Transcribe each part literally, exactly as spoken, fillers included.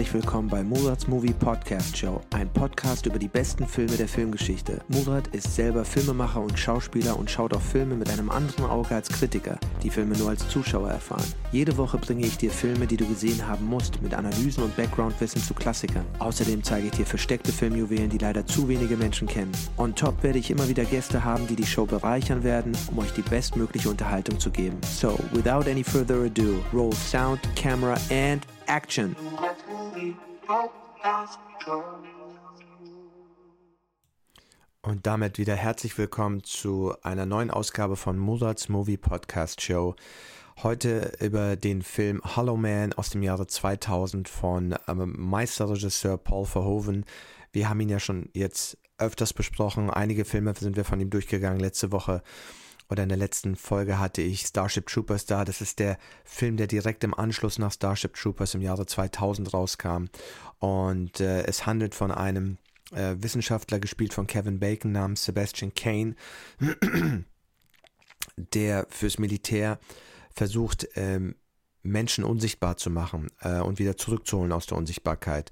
herzlich willkommen bei Murats Movie Podcast Show, ein Podcast über die besten Filme der Filmgeschichte. Murat ist selber Filmemacher und Schauspieler und schaut auf Filme mit einem anderen Auge als Kritiker, die Filme nur als Zuschauer erfahren. Jede Woche bringe ich dir Filme, die du gesehen haben musst, mit Analysen und Background-Wissen zu Klassikern. Außerdem zeige ich dir versteckte Filmjuwelen, die leider zu wenige Menschen kennen. On top werde ich immer wieder Gäste haben, die die Show bereichern werden, um euch die bestmögliche Unterhaltung zu geben. So, without any further ado, roll sound, camera and action! Und damit wieder herzlich willkommen zu einer neuen Ausgabe von Murats Movie Podcast Show. Heute über den Film Hollow Man aus dem Jahre zweitausend von ähm, Meisterregisseur Paul Verhoeven. Wir haben ihn ja schon jetzt öfters besprochen. Einige Filme sind wir von ihm durchgegangen. Letzte Woche oder in der letzten Folge hatte ich Starship Troopers da. Das ist der Film, der direkt im Anschluss nach Starship Troopers im Jahre zweitausend rauskam. Und äh, es handelt von einem äh, Wissenschaftler, gespielt von Kevin Bacon, namens Sebastian Cain, der fürs Militär versucht, ähm, Menschen unsichtbar zu machen äh, und wieder zurückzuholen aus der Unsichtbarkeit.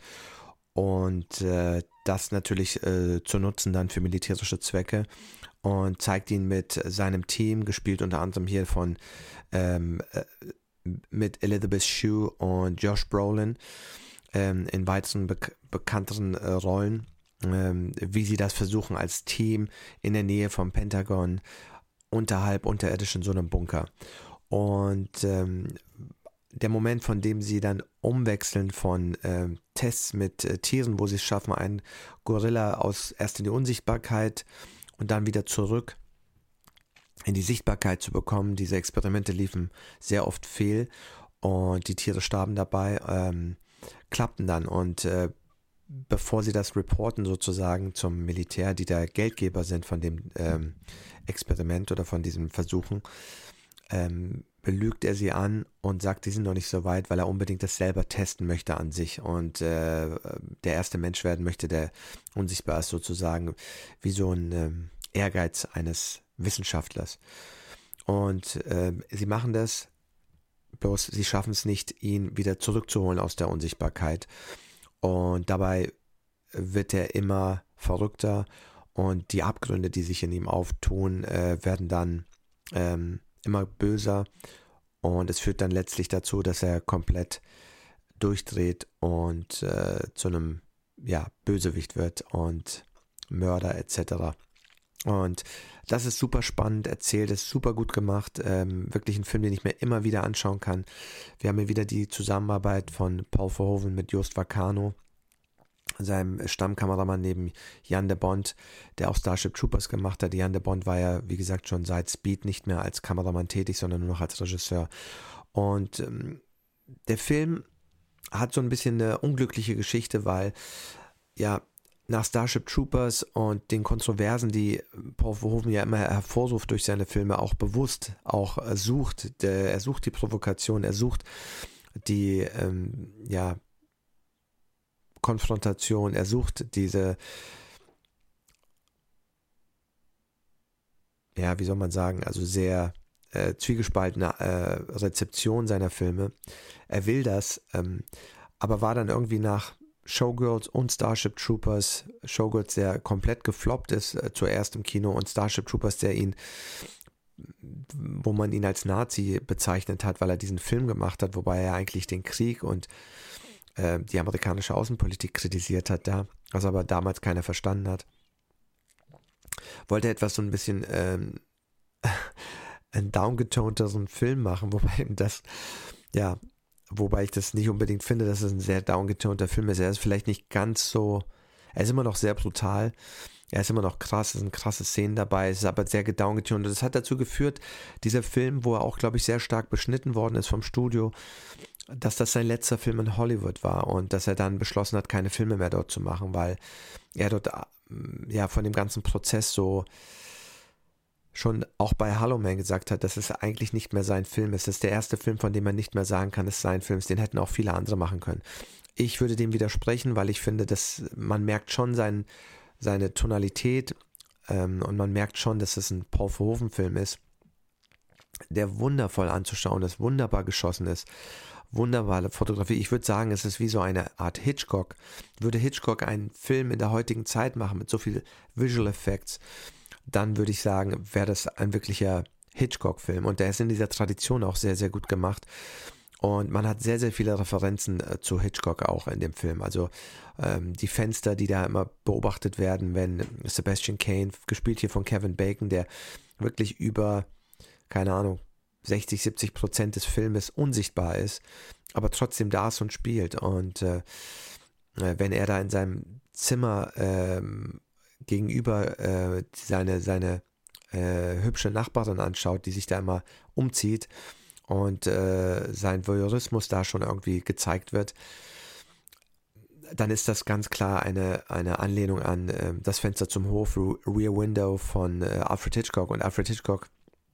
Und äh, das natürlich äh, zu nutzen dann für militärische Zwecke. Und zeigt ihn mit seinem Team, gespielt unter anderem hier von ähm, äh, mit Elizabeth Shue und Josh Brolin ähm, in weiteren be- bekannteren äh, Rollen, ähm, wie sie das versuchen als Team in der Nähe vom Pentagon, unterhalb unterirdisch in so einem Bunker. Und ähm, der Moment, von dem sie dann umwechseln von ähm, Tests mit äh, Tieren, wo sie es schaffen, einen Gorilla aus erst in die Unsichtbarkeit und dann wieder zurück in die Sichtbarkeit zu bekommen. Diese Experimente liefen sehr oft fehl und die Tiere starben dabei, ähm, klappten dann. Und äh, bevor sie das reporten sozusagen zum Militär, die der Geldgeber sind von dem ähm, Experiment oder von diesen Versuchen, ähm, belügt er sie an und sagt, die sind noch nicht so weit, weil er unbedingt das selber testen möchte an sich und äh, der erste Mensch werden möchte, der unsichtbar ist, sozusagen wie so ein ähm, Ehrgeiz eines Wissenschaftlers. Und äh, sie machen das, bloß sie schaffen es nicht, ihn wieder zurückzuholen aus der Unsichtbarkeit. Und dabei wird er immer verrückter und die Abgründe, die sich in ihm auftun, äh, werden dann ähm, immer böser und es führt dann letztlich dazu, dass er komplett durchdreht und äh, zu einem ja, Bösewicht wird und Mörder et cetera. Und das ist super spannend erzählt, ist super gut gemacht, ähm, wirklich ein Film, den ich mir immer wieder anschauen kann. Wir haben hier wieder die Zusammenarbeit von Paul Verhoeven mit Joost Vacano, seinem Stammkameramann neben Jan de Bont, der auch Starship Troopers gemacht hat. Jan de Bont war ja, wie gesagt, schon seit Speed nicht mehr als Kameramann tätig, sondern nur noch als Regisseur. Und ähm, der Film hat so ein bisschen eine unglückliche Geschichte, weil ja nach Starship Troopers und den Kontroversen, die Paul Verhoeven ja immer hervorruft durch seine Filme, auch bewusst auch äh, sucht. Der, er sucht die Provokation, er sucht die ähm, ja Konfrontation, er sucht diese, ja, wie soll man sagen, also sehr äh, zwiegespaltene äh, Rezeption seiner Filme. Er will das, ähm, aber war dann irgendwie nach Showgirls und Starship Troopers, Showgirls, der komplett gefloppt ist, äh, zuerst im Kino, und Starship Troopers, der ihn, wo man ihn als Nazi bezeichnet hat, weil er diesen Film gemacht hat, wobei er eigentlich den Krieg und die amerikanische Außenpolitik kritisiert hat da, was aber damals keiner verstanden hat. Wollte etwas so ein bisschen ähm, einen downgetonteren Film machen, wobei das, ja, wobei ich das nicht unbedingt finde, dass es ein sehr downgetonter Film ist. Er ist vielleicht nicht ganz so, er ist immer noch sehr brutal, er ist immer noch krass, es sind krasse Szenen dabei, es ist aber sehr gedowngetoned. Das hat dazu geführt, dieser Film, wo er auch, glaube ich, sehr stark beschnitten worden ist vom Studio, dass das sein letzter Film in Hollywood war und dass er dann beschlossen hat, keine Filme mehr dort zu machen, weil er dort ja von dem ganzen Prozess so schon auch bei Hollow Man gesagt hat, dass es eigentlich nicht mehr sein Film ist. Das ist der erste Film, von dem man nicht mehr sagen kann, es ist sein Film ist. Den hätten auch viele andere machen können. Ich würde dem widersprechen, weil ich finde, dass man merkt schon sein, seine Tonalität ähm, und man merkt schon, dass es ein Paul Verhoeven Film ist, der wundervoll anzuschauen ist, wunderbar geschossen ist. wunderbare Fotografie. Ich würde sagen, es ist wie so eine Art Hitchcock. Würde Hitchcock einen Film in der heutigen Zeit machen mit so viel Visual Effects, dann würde ich sagen, wäre das ein wirklicher Hitchcock-Film. Und der ist in dieser Tradition auch sehr, sehr gut gemacht. Und man hat sehr, sehr viele Referenzen äh, zu Hitchcock auch in dem Film. Also ähm, die Fenster, die da immer beobachtet werden, wenn Sebastian Cain, gespielt hier von Kevin Bacon, der wirklich über, keine Ahnung, sechzig, siebzig Prozent des Filmes unsichtbar ist, aber trotzdem da ist und spielt. Und äh, wenn er da in seinem Zimmer ähm, gegenüber äh, seine, seine äh, hübsche Nachbarin anschaut, die sich da immer umzieht und äh, sein Voyeurismus da schon irgendwie gezeigt wird, dann ist das ganz klar eine, eine Anlehnung an äh, Das Fenster zum Hof, Rear Window von äh, Alfred Hitchcock. Und Alfred Hitchcock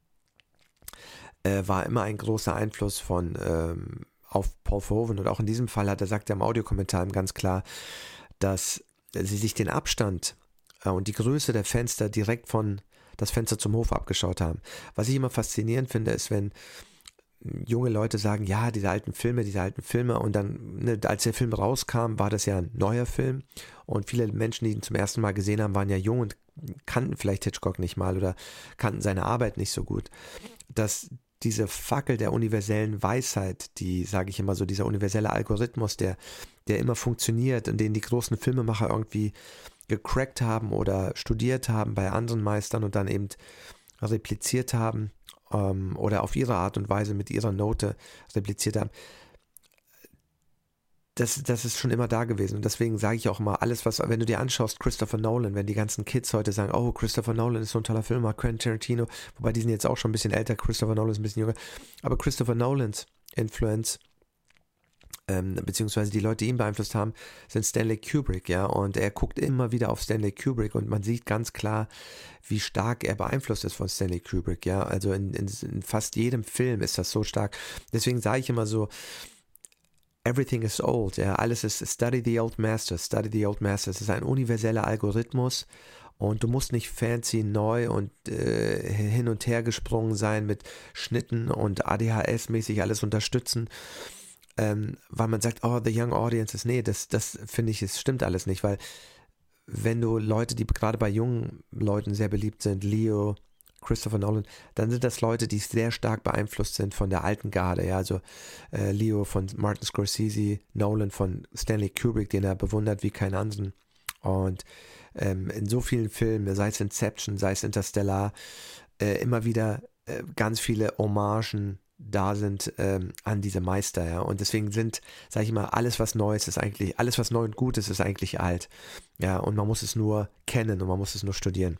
äh, war immer ein großer Einfluss von ähm, auf Paul Verhoeven. Und auch in diesem Fall hat er, sagt er im Audiokommentar ganz klar, dass sie sich den Abstand äh, und die Größe der Fenster direkt von Das Fenster zum Hof abgeschaut haben. Was ich immer faszinierend finde, ist, wenn junge Leute sagen, ja, diese alten Filme, diese alten Filme, und dann, ne, als der Film rauskam, war das ja ein neuer Film und viele Menschen, die ihn zum ersten Mal gesehen haben, waren ja jung und kannten vielleicht Hitchcock nicht mal oder kannten seine Arbeit nicht so gut, dass diese Fackel der universellen Weisheit, die, sage ich immer so, dieser universelle Algorithmus, der, der immer funktioniert und den die großen Filmemacher irgendwie gecrackt haben oder studiert haben bei anderen Meistern und dann eben repliziert haben, oder auf ihre Art und Weise mit ihrer Note repliziert haben, das, das ist schon immer da gewesen. Und deswegen sage ich auch immer, alles, was, wenn du dir anschaust, Christopher Nolan, wenn die ganzen Kids heute sagen, oh, Christopher Nolan ist so ein toller Filmer, Quentin Tarantino, wobei die sind jetzt auch schon ein bisschen älter, Christopher Nolan ist ein bisschen jünger, aber Christopher Nolans Influence, ähm, beziehungsweise die Leute, die ihn beeinflusst haben, sind Stanley Kubrick, ja, und er guckt immer wieder auf Stanley Kubrick und man sieht ganz klar, wie stark er beeinflusst ist von Stanley Kubrick, ja, also in, in, in fast jedem Film ist das so stark. Deswegen sage ich immer so, everything is old, ja, alles ist study the old masters, study the old masters, es ist ein universeller Algorithmus und du musst nicht fancy, neu und äh, hin und her gesprungen sein mit Schnitten und A D H S-mäßig alles unterstützen, ähm, weil man sagt, oh, the young audiences, nee, das, das finde ich, es stimmt alles nicht, weil wenn du Leute, die gerade bei jungen Leuten sehr beliebt sind, Leo, Christopher Nolan, dann sind das Leute, die sehr stark beeinflusst sind von der alten Garde, ja, also äh, Leo von Martin Scorsese, Nolan von Stanley Kubrick, den er bewundert wie keinen anderen, und ähm, in so vielen Filmen, sei es Inception, sei es Interstellar, äh, immer wieder äh, ganz viele Hommagen da sind ähm, an diese Meister, ja, und deswegen sind, sage ich mal, alles was Neues ist eigentlich, alles was neu und gut ist, ist eigentlich alt, ja, und man muss es nur kennen und man muss es nur studieren.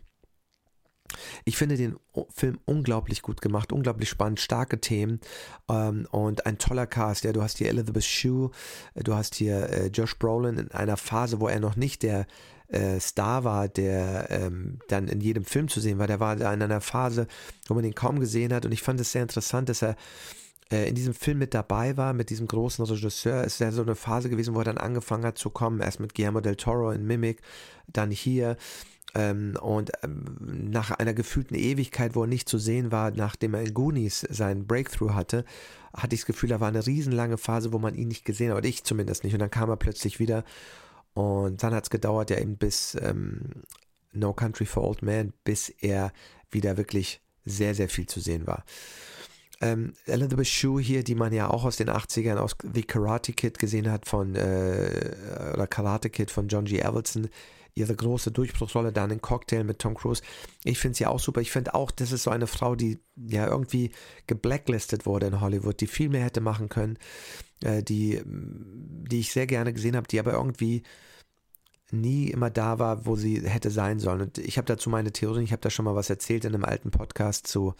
Ich finde den Film unglaublich gut gemacht, unglaublich spannend, starke Themen ähm, und ein toller Cast, ja, du hast hier Elizabeth Shue, du hast hier äh, Josh Brolin in einer Phase, wo er noch nicht der äh, Star war, der ähm, dann in jedem Film zu sehen war, der war da in einer Phase, wo man ihn kaum gesehen hat, und ich fand es sehr interessant, dass er äh, in diesem Film mit dabei war, mit diesem großen Regisseur. Es ist ja so eine Phase gewesen, wo er dann angefangen hat zu kommen, erst mit Guillermo del Toro in Mimic, dann hier, Ähm, und ähm, nach einer gefühlten Ewigkeit, wo er nicht zu sehen war, nachdem er in Goonies seinen Breakthrough hatte, hatte ich das Gefühl, da war eine riesenlange Phase, wo man ihn nicht gesehen hat, oder ich zumindest nicht, und dann kam er plötzlich wieder, und dann hat es gedauert, ja eben bis ähm, No Country for Old Men, bis er wieder wirklich sehr, sehr viel zu sehen war. Ähm, Elizabeth Shue hier, die man ja auch aus den achtzigern aus The Karate Kid gesehen hat von äh, oder Karate Kid von John G. Avildsen, ihre große Durchbruchsrolle dann in Cocktail mit Tom Cruise. Ich finde sie auch super. Ich finde auch, das ist so eine Frau, die ja irgendwie geblacklistet wurde in Hollywood, die viel mehr hätte machen können, äh, die, die ich sehr gerne gesehen habe, die aber irgendwie nie immer da war, wo sie hätte sein sollen. Und ich habe dazu meine Theorie, ich habe da schon mal was erzählt in einem alten Podcast zu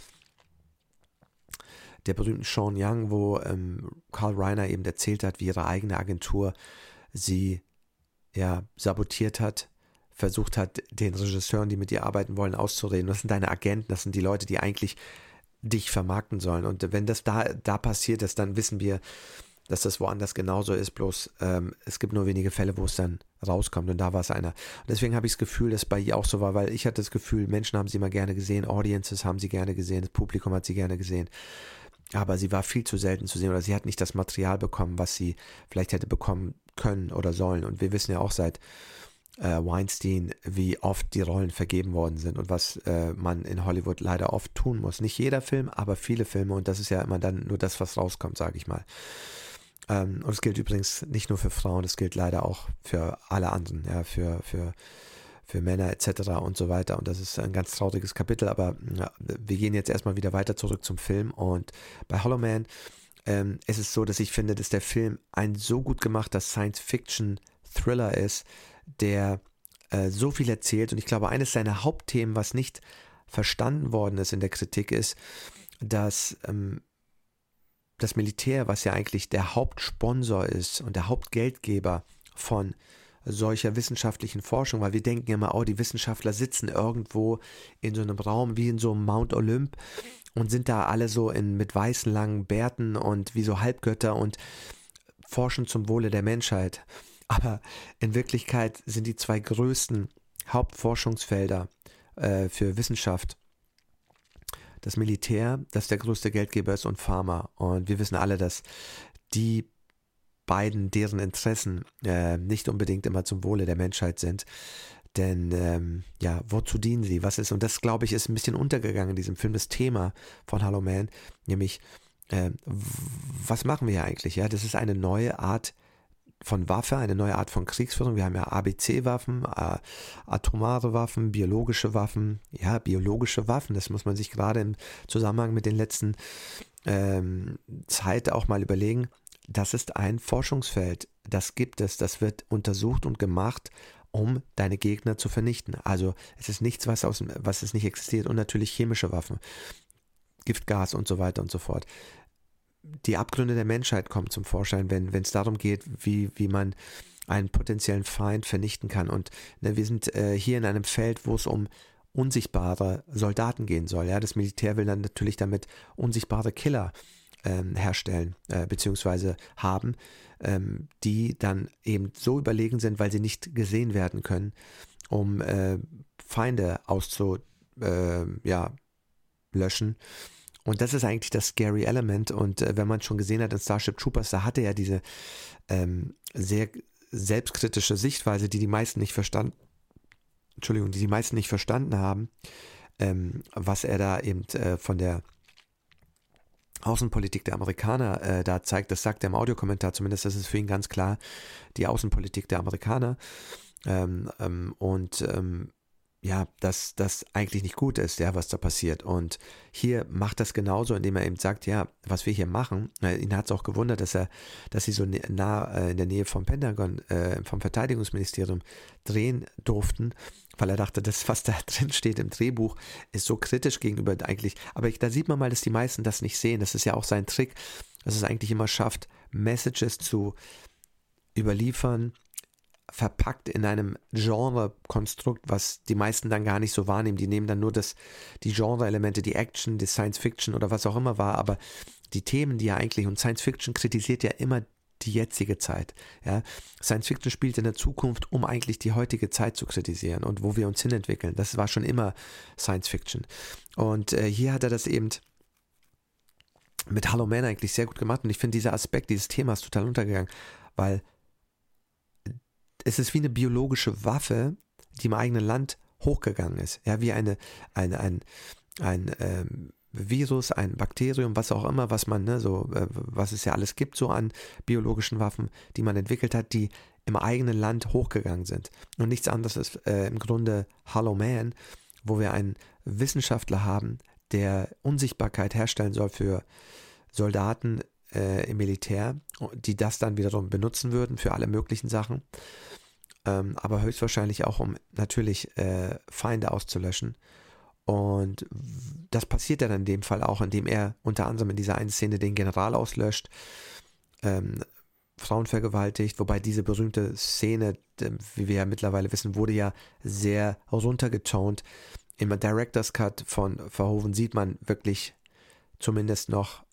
der berühmten Sean Young, wo ähm, Carl Reiner eben erzählt hat, wie ihre eigene Agentur sie ja sabotiert hat, versucht hat, den Regisseuren, die mit ihr arbeiten wollen, auszureden. Das sind deine Agenten, das sind die Leute, die eigentlich dich vermarkten sollen. Und wenn das da, da passiert ist, dann wissen wir, dass das woanders genauso ist, bloß ähm, es gibt nur wenige Fälle, wo es dann rauskommt, und da war es einer. Und deswegen habe ich das Gefühl, dass bei ihr auch so war, weil ich hatte das Gefühl, Menschen haben sie immer gerne gesehen, Audiences haben sie gerne gesehen, das Publikum hat sie gerne gesehen. aber sie war viel zu selten zu sehen oder sie hat nicht das Material bekommen, was sie vielleicht hätte bekommen können oder sollen. Und wir wissen ja auch seit äh, Weinstein, wie oft die Rollen vergeben worden sind und was äh, man in Hollywood leider oft tun muss. Nicht jeder Film, aber viele Filme und das ist ja immer dann nur das, was rauskommt, sage ich mal. Ähm, und es gilt übrigens nicht nur für Frauen, es gilt leider auch für alle anderen, ja, für, für für Männer et cetera und so weiter. Und das ist ein ganz trauriges Kapitel, aber ja, wir gehen jetzt erstmal wieder weiter zurück zum Film. Und bei Hollow Man ähm, ist es so, dass ich finde, dass der Film ein so gut gemachter Science-Fiction-Thriller ist, der äh, so viel erzählt. Und ich glaube, eines seiner Hauptthemen, was nicht verstanden worden ist in der Kritik, ist, dass ähm, das Militär, was ja eigentlich der Hauptsponsor ist und der Hauptgeldgeber von solcher wissenschaftlichen Forschung, weil wir denken immer, oh, die Wissenschaftler sitzen irgendwo in so einem Raum wie in so einem Mount Olymp und sind da alle so in, mit weißen langen Bärten und wie so Halbgötter und forschen zum Wohle der Menschheit. Aber in Wirklichkeit sind die zwei größten Hauptforschungsfelder äh, für Wissenschaft das Militär, das der größte Geldgeber ist, und Pharma. Und wir wissen alle, dass die beiden, deren Interessen äh, nicht unbedingt immer zum Wohle der Menschheit sind. Denn ähm, ja, wozu dienen sie? Was ist, und das glaube ich ist ein bisschen untergegangen in diesem Film, das Thema von Hollow Man, nämlich äh, was machen wir hier eigentlich? Ja, das ist eine neue Art von Waffe, eine neue Art von Kriegsführung. Wir haben ja A B C-Waffen, äh, atomare Waffen, biologische Waffen, ja, biologische Waffen, das muss man sich gerade im Zusammenhang mit den letzten ähm, Zeit auch mal überlegen. Das ist ein Forschungsfeld, das gibt es, das wird untersucht und gemacht, um deine Gegner zu vernichten. Also es ist nichts, was, aus, was es nicht existiert, und natürlich chemische Waffen, Giftgas und so weiter und so fort. Die Abgründe der Menschheit kommen zum Vorschein, wenn wenn es darum geht, wie, wie man einen potenziellen Feind vernichten kann. Und ne, wir sind äh, hier in einem Feld, wo es um unsichtbare Soldaten gehen soll. Ja, das Militär will dann natürlich damit unsichtbare Killer Ähm, herstellen, äh, beziehungsweise haben, ähm, die dann eben so überlegen sind, weil sie nicht gesehen werden können, um äh, Feinde auszu, äh, ja, löschen. Und das ist eigentlich das scary Element. Und äh, wenn man schon gesehen hat in Starship Troopers, da hatte er diese ähm, sehr selbstkritische Sichtweise, die die meisten nicht verstanden, Entschuldigung, die die meisten nicht verstanden haben, ähm, was er da eben äh, von der Außenpolitik der Amerikaner äh, da zeigt. Das sagt er im Audiokommentar zumindest, das ist für ihn ganz klar die Außenpolitik der Amerikaner ähm, ähm, und ähm, ja, dass das eigentlich nicht gut ist, ja, was da passiert. Und hier macht das genauso, indem er eben sagt, ja, was wir hier machen, äh, ihn hat es auch gewundert, dass er, dass sie so nah äh, in der Nähe vom Pentagon, äh, vom Verteidigungsministerium drehen durften, weil er dachte, das, was da drin steht im Drehbuch, ist so kritisch gegenüber eigentlich. Aber ich, da sieht man mal, dass die meisten das nicht sehen. Das ist ja auch sein Trick, dass es eigentlich immer schafft, Messages zu überliefern, verpackt in einem Genre-Konstrukt, was die meisten dann gar nicht so wahrnehmen. Die nehmen dann nur das, die Genre-Elemente, die Action, die Science-Fiction oder was auch immer war, aber die Themen, die ja eigentlich, und Science-Fiction kritisiert ja immer die jetzige Zeit. Ja? Science-Fiction spielt in der Zukunft, um eigentlich die heutige Zeit zu kritisieren und wo wir uns hinentwickeln. Das war schon immer Science-Fiction. Und äh, hier hat er das eben mit Hollow Man eigentlich sehr gut gemacht, und ich finde, dieser Aspekt dieses Themas total untergegangen, weil es ist wie eine biologische Waffe, die im eigenen Land hochgegangen ist. Ja, wie eine, eine, ein, ein ähm, Virus, ein Bakterium, was auch immer, was man, ne, so, äh, was es ja alles gibt, so an biologischen Waffen, die man entwickelt hat, die im eigenen Land hochgegangen sind. Und nichts anderes ist äh, im Grunde Hollow Man, wo wir einen Wissenschaftler haben, der Unsichtbarkeit herstellen soll für Soldaten äh, im Militär, die das dann wiederum benutzen würden für alle möglichen Sachen, ähm, aber höchstwahrscheinlich auch, um natürlich äh, Feinde auszulöschen. Und das passiert dann in dem Fall auch, indem er unter anderem in dieser einen Szene den General auslöscht, ähm, Frauen vergewaltigt, wobei diese berühmte Szene, wie wir ja mittlerweile wissen, wurde ja sehr runtergetont. Im Director's Cut von Verhoeven sieht man wirklich zumindest noch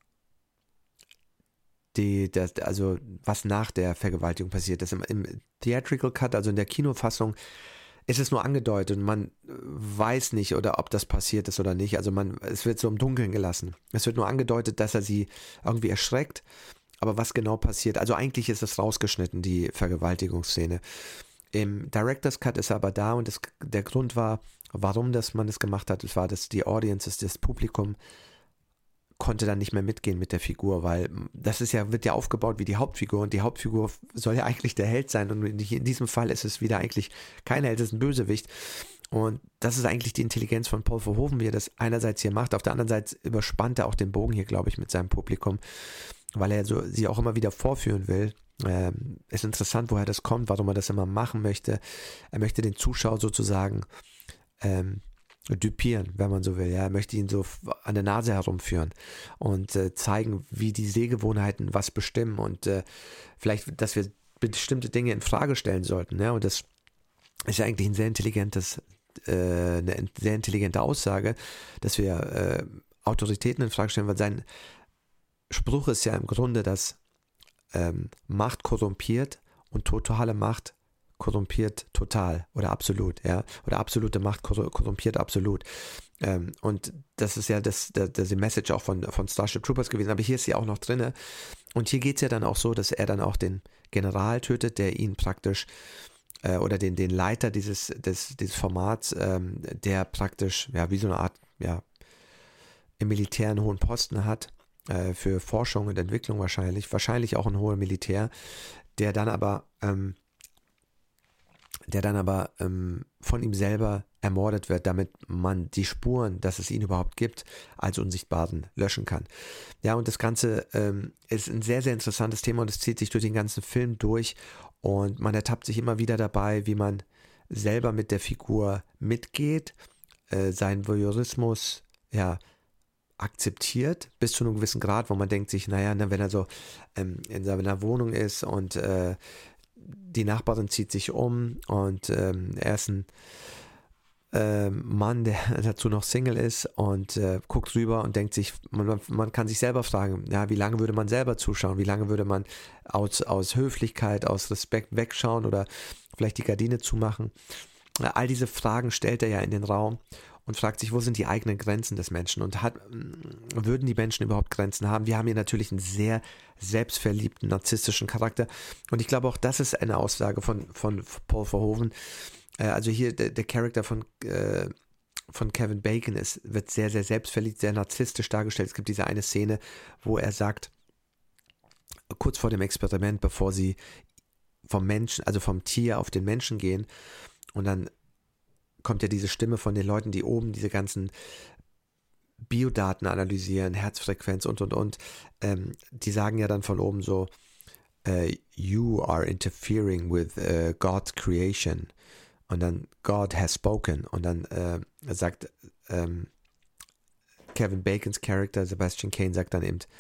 die, das, also was nach der Vergewaltigung passiert ist. Im, Im Theatrical Cut, also in der Kinofassung, es ist nur angedeutet und man weiß nicht, oder ob das passiert ist oder nicht. Also man, es wird so im Dunkeln gelassen. Es wird nur angedeutet, dass er sie irgendwie erschreckt. Aber was genau passiert, also eigentlich ist es rausgeschnitten, die Vergewaltigungsszene. Im Director's Cut ist er aber da und das, der Grund war, warum das man das gemacht hat, es war, dass die Audience, das Publikum konnte dann nicht mehr mitgehen mit der Figur, weil das ist ja, wird ja aufgebaut wie die Hauptfigur und die Hauptfigur soll ja eigentlich der Held sein und in diesem Fall ist es wieder eigentlich kein Held, es ist ein Bösewicht. Und das ist eigentlich die Intelligenz von Paul Verhoeven, wie er das einerseits hier macht, auf der anderen Seite überspannt er auch den Bogen hier, glaube ich, mit seinem Publikum, weil er so sie auch immer wieder vorführen will. Ähm, ist interessant, woher das kommt, warum er das immer machen möchte. Er möchte den Zuschauer sozusagen ähm, düpieren, wenn man so will. Ja, er möchte ihn so an der Nase herumführen und äh, zeigen, wie die Sehgewohnheiten was bestimmen und äh, vielleicht, dass wir bestimmte Dinge in Frage stellen sollten. Ja, und das ist ja eigentlich ein sehr intelligentes, äh, eine sehr intelligente Aussage, dass wir äh, Autoritäten in Frage stellen, weil sein Spruch ist ja im Grunde, dass ähm, Macht korrumpiert und totale Macht korrumpiert total oder absolut, ja, oder absolute Macht korrumpiert absolut. Ähm, und das ist ja das, das, das die Message auch von, von Starship Troopers gewesen, aber hier ist sie auch noch drin. Und hier geht es ja dann auch so, dass er dann auch den General tötet, der ihn praktisch, äh, oder den, den Leiter dieses, des, dieses Formats, ähm, der praktisch, ja, wie so eine Art, ja, im Militär einen hohen Posten hat, äh, für Forschung und Entwicklung wahrscheinlich, wahrscheinlich auch ein hoher Militär, der dann aber, ähm, der dann aber ähm, von ihm selber ermordet wird, damit man die Spuren, dass es ihn überhaupt gibt, als Unsichtbaren löschen kann. Ja, und das Ganze ähm, ist ein sehr, sehr interessantes Thema und es zieht sich durch den ganzen Film durch und man ertappt sich immer wieder dabei, wie man selber mit der Figur mitgeht, äh, seinen Voyeurismus, ja, akzeptiert, bis zu einem gewissen Grad, wo man denkt sich, naja, ne, wenn er so ähm, in seiner Wohnung ist und äh, die Nachbarin zieht sich um und ähm, er ist ein ähm, Mann, der dazu noch Single ist und äh, guckt rüber und denkt sich, man, man kann sich selber fragen, ja, wie lange würde man selber zuschauen, wie lange würde man aus, aus Höflichkeit, aus Respekt wegschauen oder vielleicht die Gardine zumachen. All diese Fragen stellt er ja in den Raum und fragt sich, wo sind die eigenen Grenzen des Menschen und hat, würden die Menschen überhaupt Grenzen haben? Wir haben hier natürlich einen sehr selbstverliebten, narzisstischen Charakter und ich glaube auch das ist eine Aussage von, von Paul Verhoeven. Äh, also hier der, der Charakter von, äh, von Kevin Bacon ist, wird sehr, sehr selbstverliebt, sehr narzisstisch dargestellt. Es gibt diese eine Szene, wo er sagt, kurz vor dem Experiment, bevor sie vom Menschen, also vom Tier auf den Menschen gehen und dann kommt ja diese Stimme von den Leuten, die oben diese ganzen Biodaten analysieren, Herzfrequenz und, und, und. Ähm, die sagen ja dann von oben so, uh, you are interfering with uh, God's creation. Und dann God has spoken. Und dann äh, sagt ähm, Kevin Bacons Charakter, Sebastian Cain, sagt dann eben,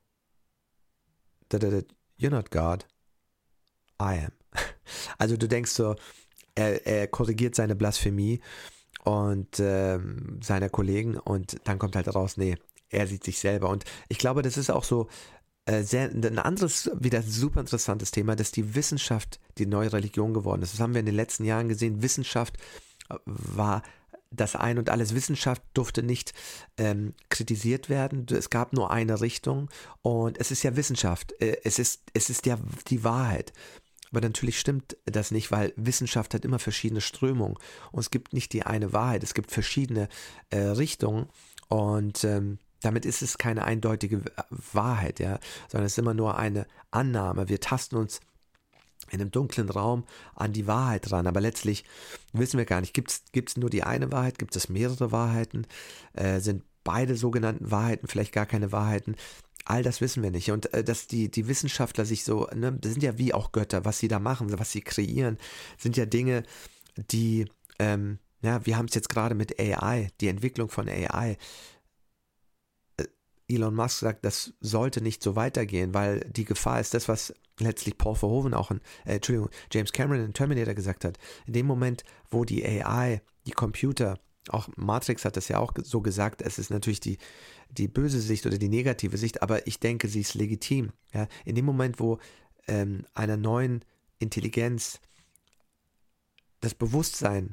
you're not God, I am. Also du denkst so, Er, er korrigiert seine Blasphemie und ähm, seiner Kollegen und dann kommt halt raus, nee, er sieht sich selber. Und ich glaube, das ist auch so äh, sehr, ein anderes, wieder super interessantes Thema, dass die Wissenschaft die neue Religion geworden ist. Das haben wir in den letzten Jahren gesehen. Wissenschaft war das Ein und Alles. Wissenschaft durfte nicht ähm, kritisiert werden. Es gab nur eine Richtung und es ist ja Wissenschaft. Äh, es ist, es ist ja die Wahrheit. Aber natürlich stimmt das nicht, weil Wissenschaft hat immer verschiedene Strömungen und es gibt nicht die eine Wahrheit, es gibt verschiedene äh, Richtungen und ähm, damit ist es keine eindeutige Wahrheit, ja, sondern es ist immer nur eine Annahme. Wir tasten uns in einem dunklen Raum an die Wahrheit ran, aber letztlich wissen wir gar nicht, gibt es nur die eine Wahrheit, gibt es mehrere Wahrheiten, äh, sind beide sogenannten Wahrheiten vielleicht gar keine Wahrheiten? All das wissen wir nicht. Und äh, dass die, die Wissenschaftler sich so, ne, das sind ja wie auch Götter, was sie da machen, was sie kreieren, sind ja Dinge, die, ähm, ja, wir haben es jetzt gerade mit A I, die Entwicklung von A I. Äh, Elon Musk sagt, das sollte nicht so weitergehen, weil die Gefahr ist das, was letztlich Paul Verhoeven auch in, äh, Entschuldigung, James Cameron in Terminator gesagt hat. In dem Moment, wo die A I, die Computer, auch Matrix hat das ja auch so gesagt, es ist natürlich die, die böse Sicht oder die negative Sicht, aber ich denke, sie ist legitim. Ja? In dem Moment, wo ähm, einer neuen Intelligenz das Bewusstsein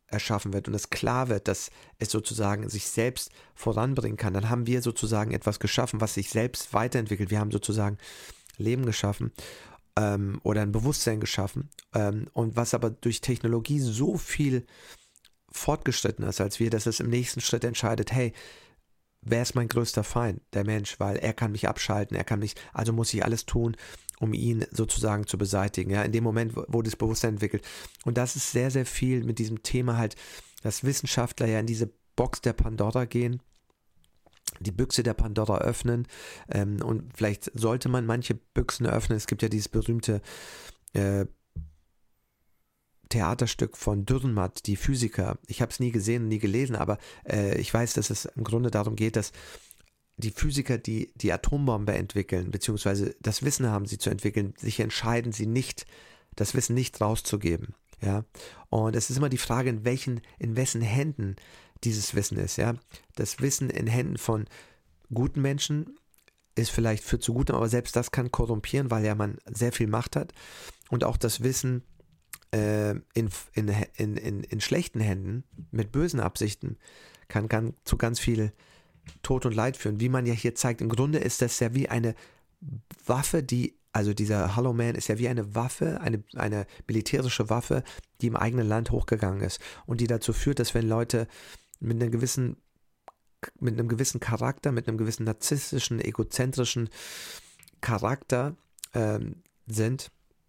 erschaffen wird und es klar wird, dass es sozusagen sich selbst voranbringen kann, dann haben wir sozusagen etwas geschaffen, was sich selbst weiterentwickelt. Wir haben sozusagen Leben geschaffen ähm, oder ein Bewusstsein geschaffen ähm, und was aber durch Technologie so viel fortgeschritten ist als wir, dass es im nächsten Schritt entscheidet, hey, wer ist mein größter Feind? Der Mensch, weil er kann mich abschalten, er kann mich, also muss ich alles tun, um ihn sozusagen zu beseitigen, ja, in dem Moment, wo das Bewusstsein entwickelt. Und das ist sehr, sehr viel mit diesem Thema halt, dass Wissenschaftler ja in diese Box der Pandora gehen, die Büchse der Pandora öffnen ähm, und vielleicht sollte man manche Büchsen öffnen. Es gibt ja dieses berühmte äh, Theaterstück von Dürrenmatt, die Physiker. Ich habe es nie gesehen, nie gelesen, aber äh, ich weiß, dass es im Grunde darum geht, dass die Physiker, die die Atombombe entwickeln, beziehungsweise das Wissen haben, sie zu entwickeln, sich entscheiden, sie nicht, das Wissen nicht rauszugeben. Ja, und es ist immer die Frage, in welchen, in wessen Händen dieses Wissen ist. Ja, das Wissen in Händen von guten Menschen ist vielleicht für zu gut, aber selbst das kann korrumpieren, weil ja man sehr viel Macht hat. Und auch das Wissen äh, in, in, in, in, in schlechten Händen mit bösen Absichten kann, kann zu ganz viel Tod und Leid führen. Wie man ja hier zeigt, im Grunde ist das ja wie eine Waffe, die, also dieser Hollow Man ist ja wie eine Waffe, eine, eine militärische Waffe, die im eigenen Land hochgegangen ist und die dazu führt, dass wenn Leute mit einer gewissen mit einem gewissen Charakter, mit einem gewissen narzisstischen, egozentrischen Charakter ähm, sind,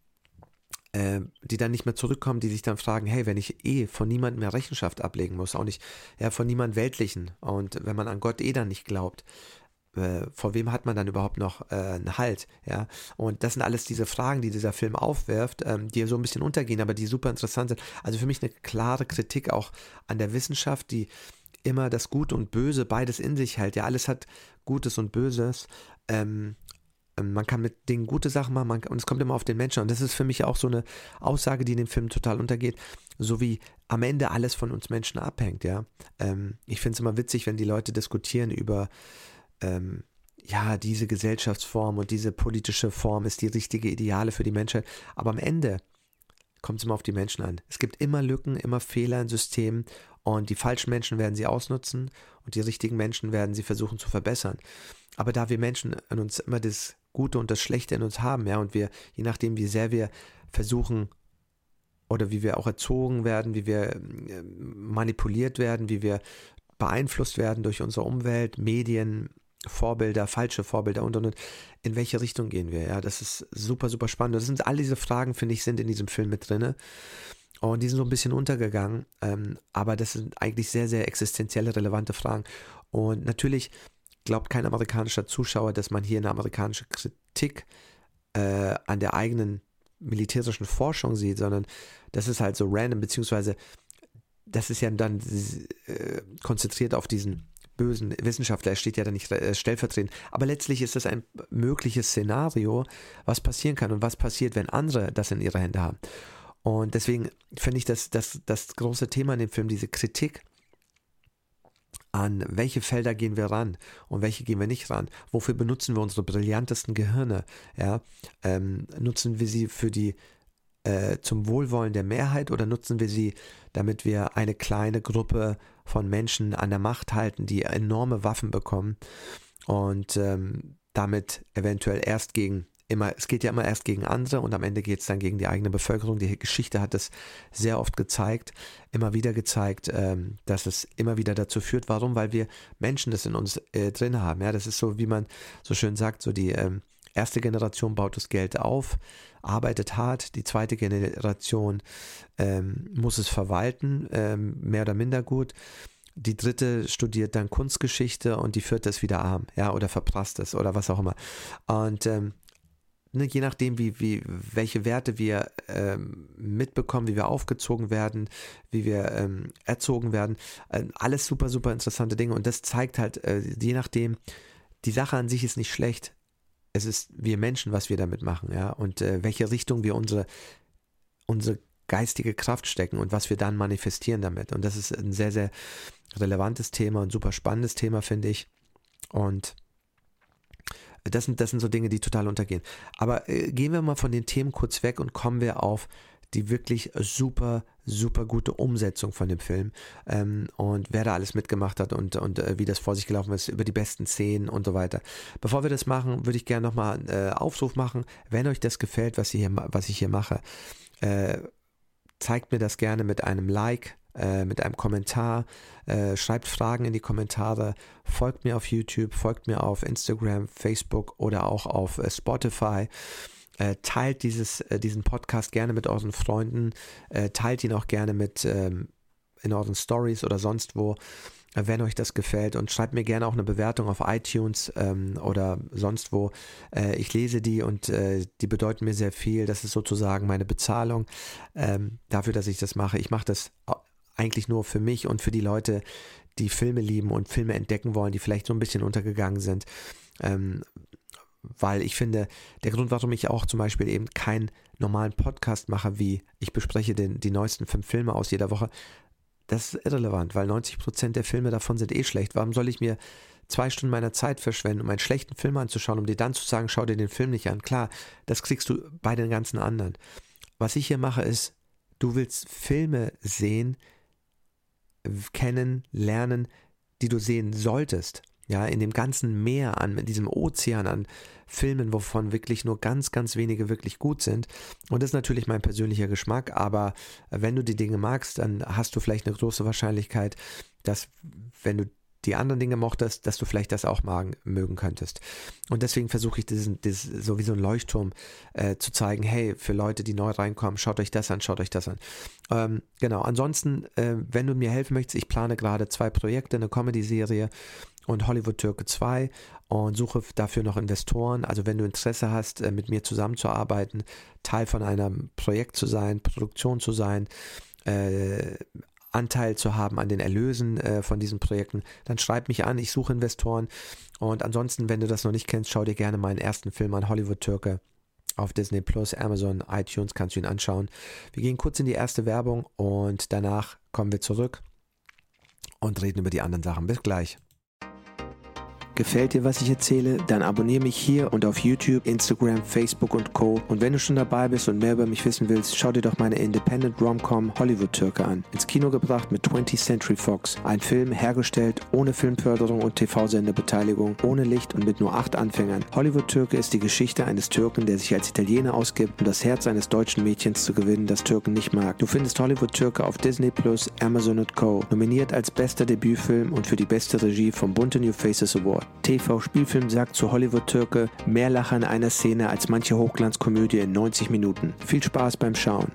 äh, die dann nicht mehr zurückkommen, die sich dann fragen, hey, wenn ich eh von niemandem mehr Rechenschaft ablegen muss, auch nicht ja, von niemandem Weltlichen und wenn man an Gott eh dann nicht glaubt, äh, vor wem hat man dann überhaupt noch äh, einen Halt, ja, und das sind alles diese Fragen, die dieser Film aufwirft, ähm, die so ein bisschen untergehen, aber die super interessant sind, also für mich eine klare Kritik auch an der Wissenschaft, die immer das Gute und Böse beides in sich hält. Ja, alles hat Gutes und Böses. Ähm, man kann mit Dingen gute Sachen machen man, und es kommt immer auf den Menschen. Und das ist für mich auch so eine Aussage, die in dem Film total untergeht. So wie am Ende alles von uns Menschen abhängt. Ja, ähm, ich finde es immer witzig, wenn die Leute diskutieren über ähm, ja, diese Gesellschaftsform und diese politische Form ist die richtige Ideale für die Menschheit. Aber am Ende kommt es immer auf die Menschen an. Es gibt immer Lücken, immer Fehler in Systemen und die falschen Menschen werden sie ausnutzen und die richtigen Menschen werden sie versuchen zu verbessern. Aber da wir Menschen in uns immer das Gute und das Schlechte in uns haben, ja, und wir, je nachdem, wie sehr wir versuchen oder wie wir auch erzogen werden, wie wir manipuliert werden, wie wir beeinflusst werden durch unsere Umwelt, Medien, Vorbilder, falsche Vorbilder und und und. In welche Richtung gehen wir? Ja, das ist super, super spannend. Das sind all diese Fragen, finde ich, sind in diesem Film mit drin. Und die sind so ein bisschen untergegangen. Ähm, aber das sind eigentlich sehr, sehr existenzielle, relevante Fragen. Und natürlich glaubt kein amerikanischer Zuschauer, dass man hier eine amerikanische Kritik äh, an der eigenen militärischen Forschung sieht, sondern das ist halt so random, beziehungsweise das ist ja dann äh, konzentriert auf diesen bösen Wissenschaftler, er steht ja da nicht äh, stellvertretend, aber letztlich ist das ein mögliches Szenario, was passieren kann und was passiert, wenn andere das in ihre Hände haben. Und deswegen finde ich das, das, das große Thema in dem Film, diese Kritik an welche Felder gehen wir ran und welche gehen wir nicht ran, wofür benutzen wir unsere brillantesten Gehirne, ja, ähm, nutzen wir sie für die äh, zum Wohlwollen der Mehrheit oder nutzen wir sie, damit wir eine kleine Gruppe von Menschen an der Macht halten, die enorme Waffen bekommen und ähm, damit eventuell erst gegen immer, es geht ja immer erst gegen andere und am Ende geht es dann gegen die eigene Bevölkerung. Die Geschichte hat das sehr oft gezeigt, immer wieder gezeigt, ähm, dass es immer wieder dazu führt. Warum? Weil wir Menschen das in uns äh, drin haben. Ja, das ist so, wie man so schön sagt, so die ähm, erste Generation baut das Geld auf, arbeitet hart, die zweite Generation ähm, muss es verwalten, ähm, mehr oder minder gut. Die dritte studiert dann Kunstgeschichte und die vierte ist wieder arm, ja, oder verprasst es oder was auch immer. Und ähm, je nachdem, wie, wie, welche Werte wir ähm, mitbekommen, wie wir aufgezogen werden, wie wir ähm, erzogen werden, äh, alles super, super interessante Dinge und das zeigt halt, äh, je nachdem, die Sache an sich ist nicht schlecht, es ist wir Menschen, was wir damit machen, ja, und äh, welche Richtung wir unsere, unsere geistige Kraft stecken und was wir dann manifestieren damit und das ist ein sehr, sehr relevantes Thema und super spannendes Thema, finde ich, und Das sind, das sind so Dinge, die total untergehen. Aber äh, gehen wir mal von den Themen kurz weg und kommen wir auf die wirklich super, super gute Umsetzung von dem Film ähm, und wer da alles mitgemacht hat und, und äh, wie das vor sich gelaufen ist, über die besten Szenen und so weiter. Bevor wir das machen, würde ich gerne nochmal einen äh, Aufruf machen. Wenn euch das gefällt, was, hier, was ich hier mache, äh, zeigt mir das gerne mit einem Like, äh, mit einem Kommentar, äh, schreibt Fragen in die Kommentare, folgt mir auf YouTube, folgt mir auf Instagram, Facebook oder auch auf äh, Spotify. Äh, teilt dieses, äh, diesen Podcast gerne mit euren Freunden, äh, teilt ihn auch gerne mit ähm, in euren Stories oder sonst wo, äh, wenn euch das gefällt, und schreibt mir gerne auch eine Bewertung auf iTunes ähm, oder sonst wo. Äh, ich lese die und äh, die bedeuten mir sehr viel. Das ist sozusagen meine Bezahlung ähm, dafür, dass ich das mache. Ich mache das eigentlich nur für mich und für die Leute, die Filme lieben und Filme entdecken wollen, die vielleicht so ein bisschen untergegangen sind. Ähm, Weil ich finde, der Grund, warum ich auch zum Beispiel eben keinen normalen Podcast mache, wie ich bespreche den, die neuesten fünf Filme aus jeder Woche, das ist irrelevant, weil neunzig Prozent der Filme davon sind eh schlecht. Warum soll ich mir zwei Stunden meiner Zeit verschwenden, um einen schlechten Film anzuschauen, um dir dann zu sagen, schau dir den Film nicht an? Klar, das kriegst du bei den ganzen anderen. Was ich hier mache ist, du willst Filme sehen, kennen, lernen, die du sehen solltest. Ja, in dem ganzen Meer an, in diesem Ozean an Filmen, wovon wirklich nur ganz, ganz wenige wirklich gut sind. Und das ist natürlich mein persönlicher Geschmack, aber wenn du die Dinge magst, dann hast du vielleicht eine große Wahrscheinlichkeit, dass, wenn du die anderen Dinge mochtest, dass du vielleicht das auch magen, mögen könntest. Und deswegen versuche ich diesen, diesen, so wie so ein Leuchtturm äh, zu zeigen, hey, für Leute, die neu reinkommen, schaut euch das an, schaut euch das an. Ähm, genau, ansonsten, äh, wenn du mir helfen möchtest, ich plane gerade zwei Projekte, eine Comedy-Serie und Hollywood Türke zwei und suche dafür noch Investoren. Also wenn du Interesse hast, äh, mit mir zusammenzuarbeiten, Teil von einem Projekt zu sein, Produktion zu sein, äh, Anteil zu haben an den Erlösen äh, von diesen Projekten, dann schreib mich an, ich suche Investoren. Und ansonsten, wenn du das noch nicht kennst, schau dir gerne meinen ersten Film an, Hollywood Türke, auf Disney Plus, Amazon, iTunes, kannst du ihn anschauen. Wir gehen kurz in die erste Werbung und danach kommen wir zurück und reden über die anderen Sachen. Bis gleich. Gefällt dir, was ich erzähle? Dann abonniere mich hier und auf YouTube, Instagram, Facebook und Co. Und wenn du schon dabei bist und mehr über mich wissen willst, schau dir doch meine Independent Rom-Com Hollywood Türke an. Ins Kino gebracht mit twentieth Century Fox. Ein Film hergestellt ohne Filmförderung und T V-Senderbeteiligung, ohne Licht und mit nur acht Anfängern. Hollywood Türke ist die Geschichte eines Türken, der sich als Italiener ausgibt, um das Herz eines deutschen Mädchens zu gewinnen, das Türken nicht mag. Du findest Hollywood Türke auf Disney Plus, Amazon und Co. Nominiert als bester Debütfilm und für die beste Regie vom Bunte New Faces Award. T V-Spielfilm sagt zu Hollywood Türke, mehr Lacher in einer Szene als manche Hochglanzkomödie in neunzig Minuten. Viel Spaß beim Schauen.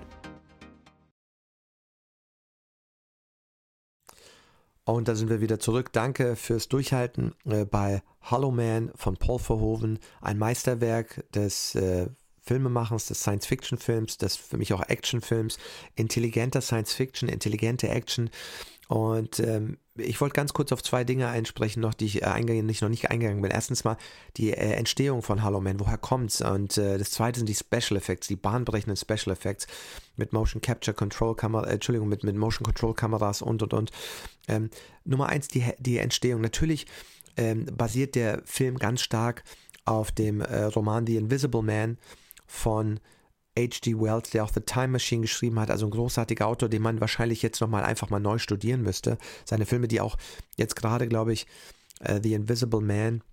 Und da sind wir wieder zurück. Danke fürs Durchhalten äh, bei Hollow Man von Paul Verhoeven. Ein Meisterwerk des äh, Filmemachens, des Science-Fiction-Films, des für mich auch Action-Films. Intelligenter Science-Fiction, intelligente Action. Und ähm, ich wollte ganz kurz auf zwei Dinge einsprechen, noch, die ich äh, eingegangen, nicht, noch nicht eingegangen bin. Erstens mal die äh, Entstehung von Hollow Man, woher kommt's? Und äh, das zweite sind die Special Effects, die bahnbrechenden Special Effects mit Motion Capture Control Kamera, äh, Entschuldigung, mit, mit Motion Control Kameras und und und. Ähm, Nummer eins, die, die Entstehung. Natürlich ähm, basiert der Film ganz stark auf dem äh, Roman The Invisible Man von H G Wells, der auch The Time Machine geschrieben hat, also ein großartiger Autor, den man wahrscheinlich jetzt nochmal einfach mal neu studieren müsste. Seine Filme, die auch jetzt gerade, glaube ich, uh, The Invisible Man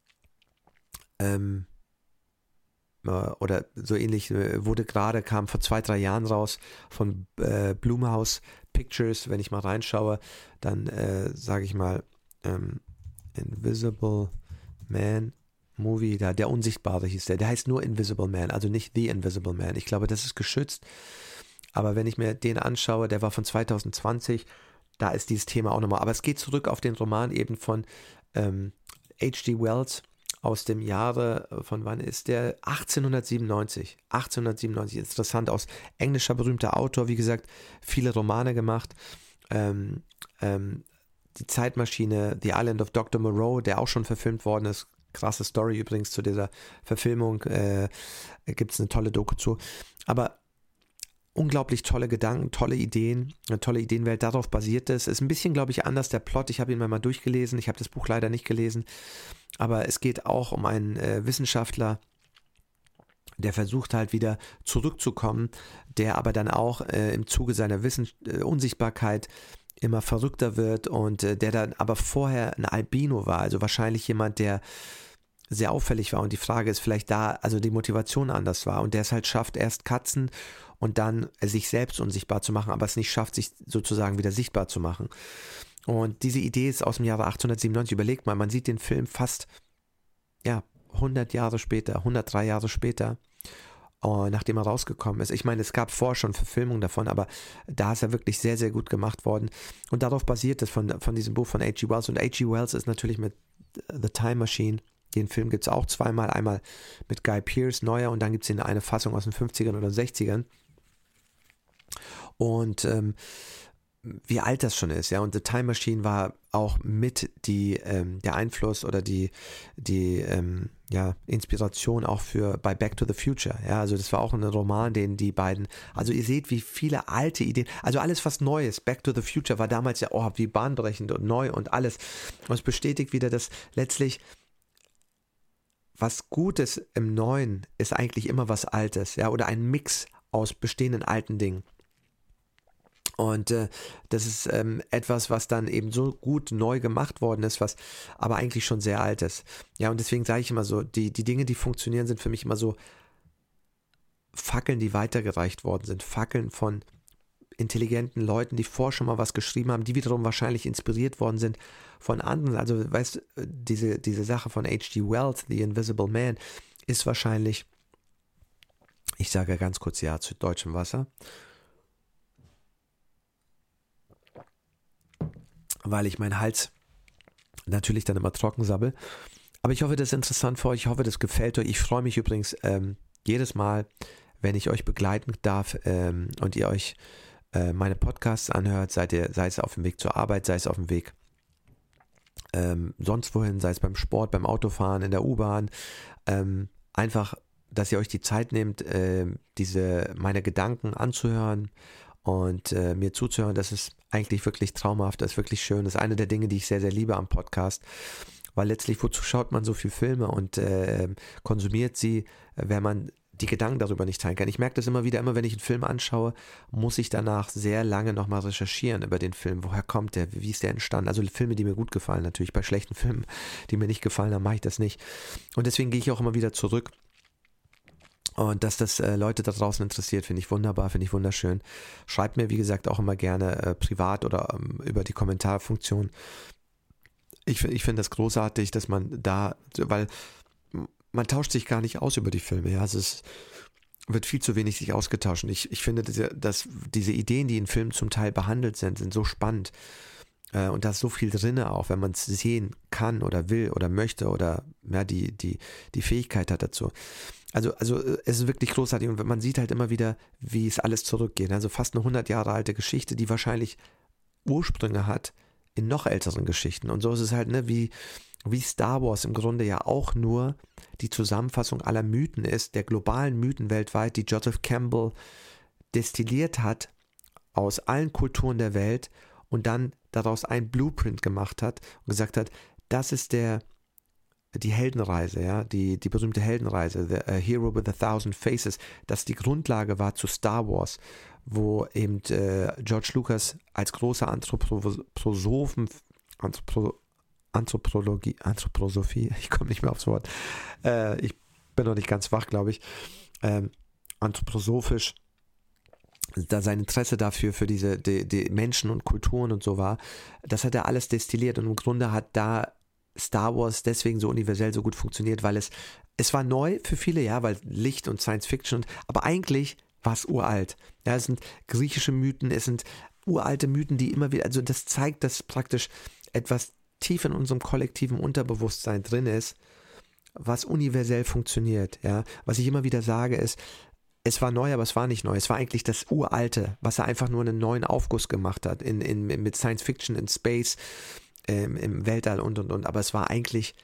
ähm, uh, oder so ähnlich uh, wurde gerade, kam vor zwei, drei Jahren raus von uh, Blumhouse Pictures. Wenn ich mal reinschaue, dann uh, sage ich mal um, Invisible Man Movie, da, der Unsichtbare hieß der, der heißt nur Invisible Man, also nicht The Invisible Man. Ich glaube, das ist geschützt, aber wenn ich mir den anschaue, der war von zwanzig zwanzig, da ist dieses Thema auch nochmal, aber es geht zurück auf den Roman eben von ähm, H G Wells aus dem Jahre, von wann ist der? achtzehnhundertsiebenundneunzig. achtzehnhundertsiebenundneunzig, interessant, aus englischer berühmter Autor, wie gesagt, viele Romane gemacht, ähm, ähm, die Zeitmaschine, The Island of Doctor Moreau, der auch schon verfilmt worden ist. Krasse Story übrigens zu dieser Verfilmung, äh, gibt es eine tolle Doku zu. Aber unglaublich tolle Gedanken, tolle Ideen, eine tolle Ideenwelt, darauf basiert es. Ist ein bisschen, glaube ich, anders der Plot. Ich habe ihn mal durchgelesen, ich habe das Buch leider nicht gelesen, aber es geht auch um einen äh, Wissenschaftler, der versucht halt wieder zurückzukommen, der aber dann auch äh, im Zuge seiner Wissen, äh, Unsichtbarkeit immer verrückter wird und äh, der dann aber vorher ein Albino war, also wahrscheinlich jemand, der sehr auffällig war und die Frage ist vielleicht da, also die Motivation anders war und der es halt schafft, erst Katzen und dann äh, sich selbst unsichtbar zu machen, aber es nicht schafft, sich sozusagen wieder sichtbar zu machen. Und diese Idee ist aus dem Jahre achtzehnhundertsiebenundneunzig, überlegt mal, man sieht den Film fast, ja, hundert Jahre später, hundertdrei Jahre später, uh, nachdem er rausgekommen ist. Ich meine, es gab vorher schon Verfilmungen davon, aber da ist er wirklich sehr, sehr gut gemacht worden. Und darauf basiert es von, von diesem Buch von H G Wells. Und H G Wells ist natürlich mit The Time Machine, den Film gibt es auch zweimal, einmal mit Guy Pearce, neuer, und dann gibt es eine Fassung aus den fünfzigern oder sechzigern. Und ähm, wie alt das schon ist, ja, und The Time Machine war auch mit die, ähm, der Einfluss oder die, die ähm, ja, Inspiration auch für bei Back to the Future, ja, also das war auch ein Roman, den die beiden, also ihr seht, wie viele alte Ideen, also alles was Neues, Back to the Future war damals ja, oh, wie bahnbrechend und neu und alles, und es bestätigt wieder, dass letztlich was Gutes im Neuen ist eigentlich immer was Altes, ja, oder ein Mix aus bestehenden alten Dingen. Und äh, das ist ähm, etwas, was dann eben so gut neu gemacht worden ist, was aber eigentlich schon sehr alt ist. Ja, und deswegen sage ich immer so, die, die Dinge, die funktionieren, sind für mich immer so Fackeln, die weitergereicht worden sind. Fackeln von intelligenten Leuten, die vorher schon mal was geschrieben haben, die wiederum wahrscheinlich inspiriert worden sind von anderen. Also, weißt du, diese, diese Sache von H G Wells, The Invisible Man, ist wahrscheinlich, ich sage ganz kurz ja zu deutschem Wasser, weil ich meinen Hals natürlich dann immer trocken sabbel. Aber ich hoffe, das ist interessant für euch. Ich hoffe, das gefällt euch. Ich freue mich übrigens ähm, jedes Mal, wenn ich euch begleiten darf ähm, und ihr euch äh, meine Podcasts anhört, seid ihr, sei es auf dem Weg zur Arbeit, sei es auf dem Weg ähm, sonst wohin, sei es beim Sport, beim Autofahren, in der U-Bahn. Ähm, einfach, dass ihr euch die Zeit nehmt, äh, diese meine Gedanken anzuhören und äh, mir zuzuhören. Das ist eigentlich wirklich traumhaft, das ist wirklich schön. Das ist eine der Dinge, die ich sehr, sehr liebe am Podcast, weil letztlich, wozu schaut man so viel Filme und äh, konsumiert sie, wenn man die Gedanken darüber nicht teilen kann. Ich merke das immer wieder, immer wenn ich einen Film anschaue, muss ich danach sehr lange nochmal recherchieren über den Film. Woher kommt der? Wie ist der entstanden? Also Filme, die mir gut gefallen, natürlich. Bei schlechten Filmen, die mir nicht gefallen haben, mache ich das nicht. Und deswegen gehe ich auch immer wieder zurück. Und dass das äh, Leute da draußen interessiert, finde ich wunderbar, finde ich wunderschön. Schreibt mir, wie gesagt, auch immer gerne äh, privat oder ähm, über die Kommentarfunktion. Ich, ich finde das großartig, dass man da, weil man tauscht sich gar nicht aus über die Filme. Ja? Also es wird viel zu wenig sich ausgetauscht. Und ich, ich finde, diese, dass diese Ideen, die in Filmen zum Teil behandelt sind, sind so spannend. Äh, und da ist so viel drin, auch wenn man es sehen kann oder will oder möchte oder ja, die, die, die Fähigkeit hat dazu. Also, also es ist wirklich großartig und man sieht halt immer wieder, wie es alles zurückgeht. Also fast eine hundert Jahre alte Geschichte, die wahrscheinlich Ursprünge hat in noch älteren Geschichten. Und so ist es halt, ne, wie, wie Star Wars im Grunde ja auch nur die Zusammenfassung aller Mythen ist, der globalen Mythen weltweit, die Joseph Campbell destilliert hat aus allen Kulturen der Welt und dann daraus ein Blueprint gemacht hat und gesagt hat, das ist der die Heldenreise, ja, die, die berühmte Heldenreise, The a Hero with a Thousand Faces, das die Grundlage war zu Star Wars, wo eben äh, George Lucas als großer Anthroposophen, Anthropo, Anthropologie, Anthroposophie, ich komme nicht mehr aufs Wort, äh, ich bin noch nicht ganz wach, glaube ich, ähm, anthroposophisch, da sein Interesse dafür, für diese die, die Menschen und Kulturen und so war, das hat er alles destilliert und im Grunde hat da Star Wars deswegen so universell so gut funktioniert, weil es, es war neu für viele, ja, weil Licht und Science Fiction, und, aber eigentlich war es uralt. Ja, es sind griechische Mythen, es sind uralte Mythen, die immer wieder, also das zeigt, dass praktisch etwas tief in unserem kollektiven Unterbewusstsein drin ist, was universell funktioniert, ja. Was ich immer wieder sage ist, es war neu, aber es war nicht neu. Es war eigentlich das Uralte, was er einfach nur einen neuen Aufguss gemacht hat, in, in, mit Science Fiction, in Space, Ähm, im Weltall und und und, aber es war eigentlich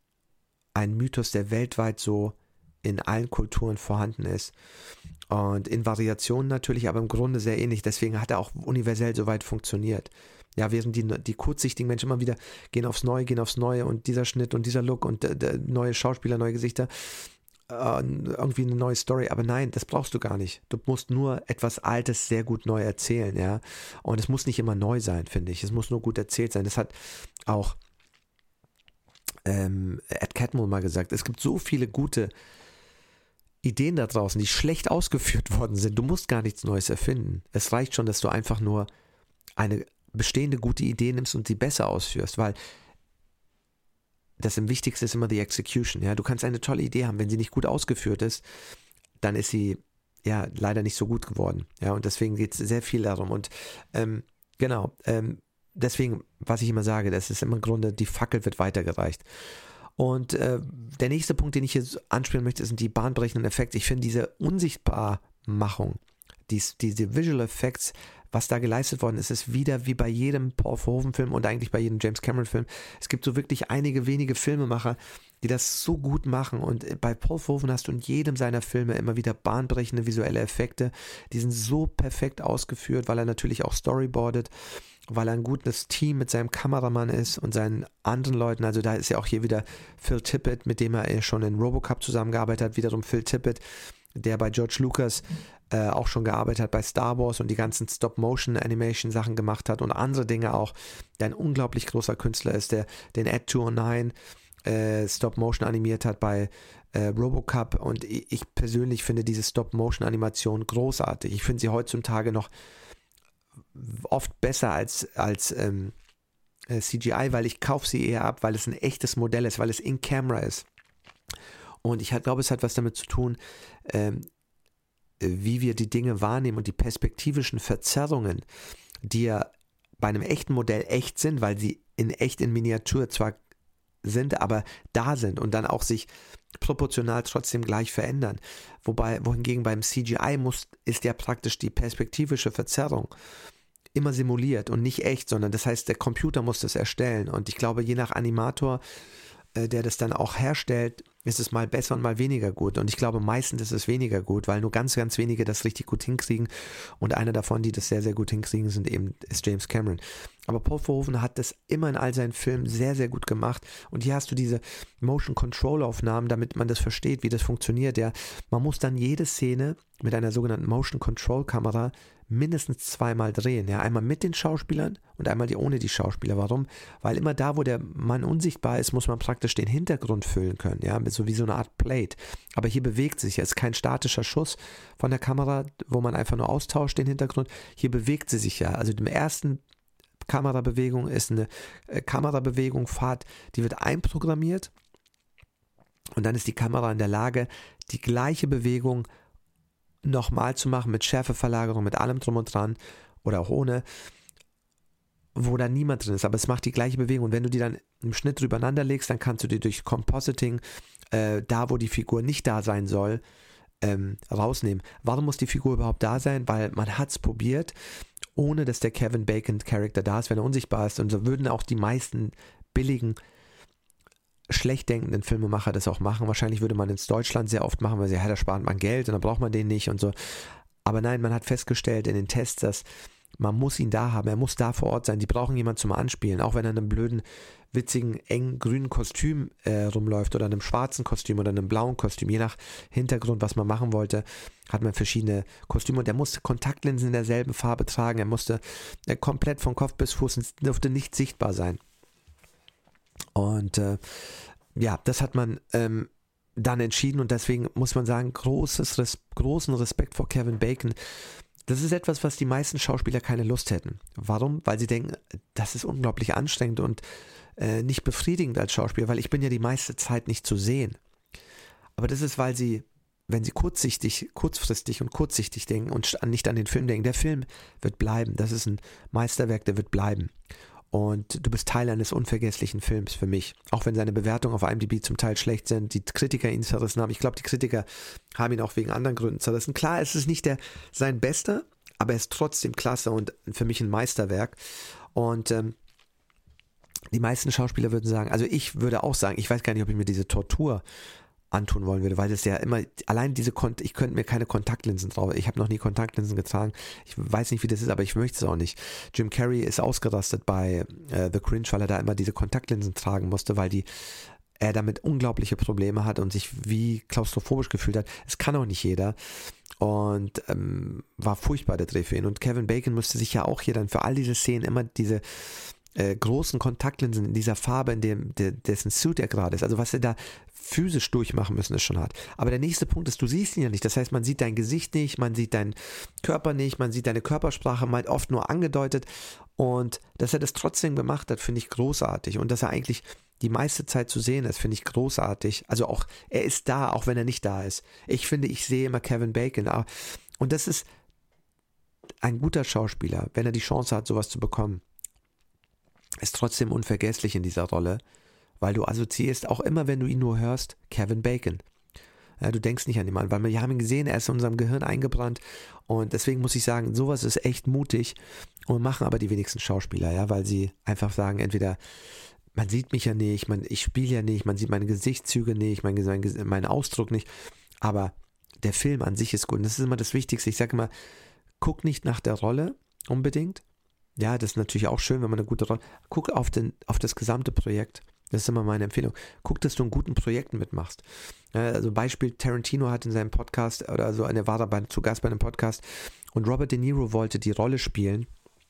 ein Mythos, der weltweit so in allen Kulturen vorhanden ist und in Variationen natürlich, aber im Grunde sehr ähnlich, deswegen hat er auch universell so weit funktioniert. Ja, während die, die kurzsichtigen Menschen immer wieder gehen aufs Neue, gehen aufs Neue und dieser Schnitt und dieser Look und äh, neue Schauspieler, neue Gesichter, äh, irgendwie eine neue Story, aber nein, das brauchst du gar nicht. Du musst nur etwas Altes sehr gut neu erzählen, ja. Und es muss nicht immer neu sein, finde ich. Es muss nur gut erzählt sein. Das hat auch ähm, Ed Catmull mal gesagt. Es gibt so viele gute Ideen da draußen, die schlecht ausgeführt worden sind. Du musst gar nichts Neues erfinden. Es reicht schon, dass du einfach nur eine bestehende gute Idee nimmst und sie besser ausführst, weil das im Wichtigsten ist immer die Execution. Ja, du kannst eine tolle Idee haben, wenn sie nicht gut ausgeführt ist, dann ist sie ja leider nicht so gut geworden. Ja, und deswegen geht es sehr viel darum. Und ähm, genau, ähm, deswegen, was ich immer sage, das ist immer im Grunde, die Fackel wird weitergereicht. Und äh, der nächste Punkt, den ich hier anspielen möchte, sind die bahnbrechenden Effekte. Ich finde diese Unsichtbarmachung, dies, diese Visual Effects, was da geleistet worden ist, ist wieder wie bei jedem Paul Verhoeven-Film und eigentlich bei jedem James Cameron-Film. Es gibt so wirklich einige wenige Filmemacher, die das so gut machen. Und bei Paul Verhoeven hast du in jedem seiner Filme immer wieder bahnbrechende visuelle Effekte. Die sind so perfekt ausgeführt, weil er natürlich auch storyboardet, weil er ein gutes Team mit seinem Kameramann ist und seinen anderen Leuten. Also da ist ja auch hier wieder Phil Tippett, mit dem er schon in Robocop zusammengearbeitet hat. Wiederum Phil Tippett, der bei George Lucas äh, auch schon gearbeitet hat bei Star Wars und die ganzen Stop-Motion-Animation-Sachen gemacht hat und andere Dinge auch, der ein unglaublich großer Künstler ist, der den Ed zweihundertneun äh, Stop-Motion animiert hat bei äh, Robocop, und ich, ich persönlich finde diese Stop-Motion-Animation großartig. Ich finde sie heutzutage noch oft besser als, als ähm, äh, C G I, weil ich kaufe sie eher ab, weil es ein echtes Modell ist, weil es in Camera ist. Und ich glaube, es hat was damit zu tun, ähm, wie wir die Dinge wahrnehmen und die perspektivischen Verzerrungen, die ja bei einem echten Modell echt sind, weil sie in echt in Miniatur zwar sind, aber da sind und dann auch sich proportional trotzdem gleich verändern. Wobei, wohingegen beim C G I muss, ist ja praktisch die perspektivische Verzerrung immer simuliert und nicht echt, sondern das heißt, der Computer muss das erstellen. Und ich glaube, je nach Animator, äh, der das dann auch herstellt, ist es mal besser und mal weniger gut. Und ich glaube, meistens ist es weniger gut, weil nur ganz, ganz wenige das richtig gut hinkriegen. Und einer davon, die das sehr, sehr gut hinkriegen, sind eben, ist James Cameron. Aber Paul Verhoeven hat das immer in all seinen Filmen sehr, sehr gut gemacht. Und hier hast du diese Motion-Control-Aufnahmen, damit man das versteht, wie das funktioniert. Ja, man muss dann jede Szene mit einer sogenannten Motion-Control-Kamera mindestens zweimal drehen. Ja, einmal mit den Schauspielern und einmal die ohne die Schauspieler. Warum? Weil immer da, wo der Mann unsichtbar ist, muss man praktisch den Hintergrund füllen können. Ja, mit so wie so eine Art Plate. Aber hier bewegt sich. Es ist kein statischer Schuss von der Kamera, wo man einfach nur austauscht den Hintergrund. Hier bewegt sie sich ja. Also im ersten Kamerabewegung ist eine äh, Kamerabewegung, Fahrt, die wird einprogrammiert und dann ist die Kamera in der Lage, die gleiche Bewegung nochmal zu machen mit Schärfeverlagerung, mit allem drum und dran oder auch ohne, wo da niemand drin ist, aber es macht die gleiche Bewegung und wenn du die dann im Schnitt übereinander legst, dann kannst du die durch Compositing äh, da, wo die Figur nicht da sein soll, ähm, rausnehmen. Warum muss die Figur überhaupt da sein? Weil man hat es probiert, ohne dass der Kevin Bacon Charakter da ist, wenn er unsichtbar ist, und so würden auch die meisten billigen, schlecht denkenden Filmemacher das auch machen. Wahrscheinlich würde man es in Deutschland sehr oft machen, weil sie, ja, da spart man Geld und dann braucht man den nicht und so. Aber nein, man hat festgestellt in den Tests, dass man muss ihn da haben, er muss da vor Ort sein. Die brauchen jemanden zum Anspielen, auch wenn er in einem blöden, witzigen, engen, grünen Kostüm äh, rumläuft oder in einem schwarzen Kostüm oder in einem blauen Kostüm. Je nach Hintergrund, was man machen wollte, hat man verschiedene Kostüme und er musste Kontaktlinsen in derselben Farbe tragen. Er musste äh, komplett von Kopf bis Fuß, durfte nicht sichtbar sein. Und äh, ja, das hat man ähm, dann entschieden und deswegen muss man sagen, großes Res- großen Respekt vor Kevin Bacon. Das ist etwas, was die meisten Schauspieler keine Lust hätten. Warum? Weil sie denken, das ist unglaublich anstrengend und äh, nicht befriedigend als Schauspieler, weil ich bin ja die meiste Zeit nicht zu sehen. Aber das ist, weil sie, wenn sie kurzsichtig, kurzfristig und kurzsichtig denken und nicht an den Film denken, der Film wird bleiben. Das ist ein Meisterwerk, der wird bleiben. Und du bist Teil eines unvergesslichen Films für mich. Auch wenn seine Bewertungen auf IMDb zum Teil schlecht sind, die Kritiker ihn zerrissen haben. Ich glaube, die Kritiker haben ihn auch wegen anderen Gründen zerrissen. Klar, es ist nicht der, sein bester, aber er ist trotzdem klasse und für mich ein Meisterwerk. Und ähm, die meisten Schauspieler würden sagen, also ich würde auch sagen, ich weiß gar nicht, ob ich mir diese Tortur antun wollen würde, weil das ja immer, allein diese, Kont- ich könnte mir keine Kontaktlinsen drauf, ich habe noch nie Kontaktlinsen getragen, ich weiß nicht, wie das ist, aber ich möchte es auch nicht. Jim Carrey ist ausgerastet bei äh, The Cringe, weil er da immer diese Kontaktlinsen tragen musste, weil die er damit unglaubliche Probleme hat und sich wie klaustrophobisch gefühlt hat. Es kann auch nicht jeder. Und ähm, war furchtbar der Dreh für ihn. Und Kevin Bacon musste sich ja auch hier dann für all diese Szenen immer diese äh, großen Kontaktlinsen in dieser Farbe, in dem de, dessen Suit er gerade ist. Also was er da physisch durchmachen müssen, ist schon hart. Aber der nächste Punkt ist, du siehst ihn ja nicht. Das heißt, man sieht dein Gesicht nicht, man sieht deinen Körper nicht, man sieht deine Körpersprache mal oft nur angedeutet. Und dass er das trotzdem gemacht hat, finde ich großartig. Und dass er eigentlich die meiste Zeit zu sehen ist, finde ich großartig. Also auch, er ist da, auch wenn er nicht da ist. Ich finde, ich sehe immer Kevin Bacon. Und das ist ein guter Schauspieler, wenn er die Chance hat, sowas zu bekommen. Ist trotzdem unvergesslich in dieser Rolle, weil du assoziierst auch immer, wenn du ihn nur hörst, Kevin Bacon. Ja, du denkst nicht an jemanden, weil wir haben ihn gesehen, er ist in unserem Gehirn eingebrannt und deswegen muss ich sagen, sowas ist echt mutig und machen aber die wenigsten Schauspieler, ja, weil sie einfach sagen, entweder man sieht mich ja nicht, man, ich spiele ja nicht, man sieht meine Gesichtszüge nicht, mein, mein, meinen Ausdruck nicht, aber der Film an sich ist gut und das ist immer das Wichtigste. Ich sage immer, guck nicht nach der Rolle unbedingt. Ja, das ist natürlich auch schön, wenn man eine gute Rolle, guck auf, den, auf das gesamte Projekt. Das ist immer meine Empfehlung. Guck, dass du in guten Projekten mitmachst. Also Beispiel, Tarantino hat in seinem Podcast, oder so, er war dabei zu Gast bei einem Podcast und Robert De Niro wollte die Rolle spielen,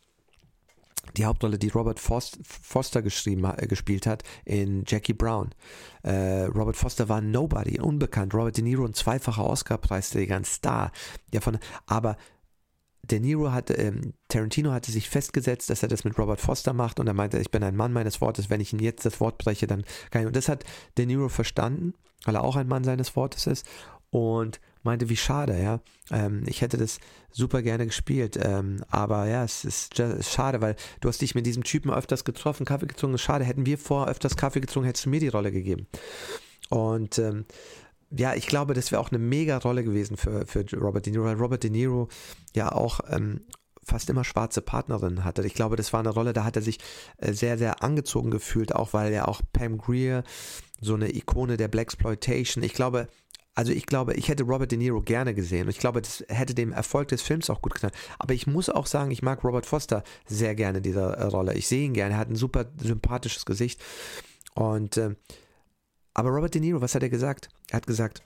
die Hauptrolle, die Robert Foster geschrieben, äh, gespielt hat in Jackie Brown. Äh, Robert Foster war Nobody, unbekannt. Robert De Niro, ein zweifacher Oscar-Preisträger, ein Star. Ja, von, aber De Niro hatte, ähm, Tarantino hatte sich festgesetzt, dass er das mit Robert Foster macht und er meinte, ich bin ein Mann meines Wortes, wenn ich ihm jetzt das Wort breche, dann kann ich. Und das hat De Niro verstanden, weil er auch ein Mann seines Wortes ist und meinte, wie schade, ja. Ähm, ich hätte das super gerne gespielt, ähm, aber ja, es ist just, schade, weil du hast dich mit diesem Typen öfters getroffen, Kaffee getrunken, schade, hätten wir vorher öfters Kaffee getrunken, hättest du mir die Rolle gegeben. Und ähm, ja, ich glaube, das wäre auch eine mega Rolle gewesen für, für Robert De Niro, weil Robert De Niro ja auch ähm, fast immer schwarze Partnerinnen hatte. Ich glaube, das war eine Rolle, da hat er sich äh, sehr, sehr angezogen gefühlt, auch weil er auch Pam Grier, so eine Ikone der Blaxploitation, ich glaube, also ich glaube, ich hätte Robert De Niro gerne gesehen und ich glaube, das hätte dem Erfolg des Films auch gut getan. Aber ich muss auch sagen, ich mag Robert Foster sehr gerne in dieser äh, Rolle. Ich sehe ihn gerne, er hat ein super sympathisches Gesicht und äh, aber Robert De Niro, was hat er gesagt? Er hat gesagt,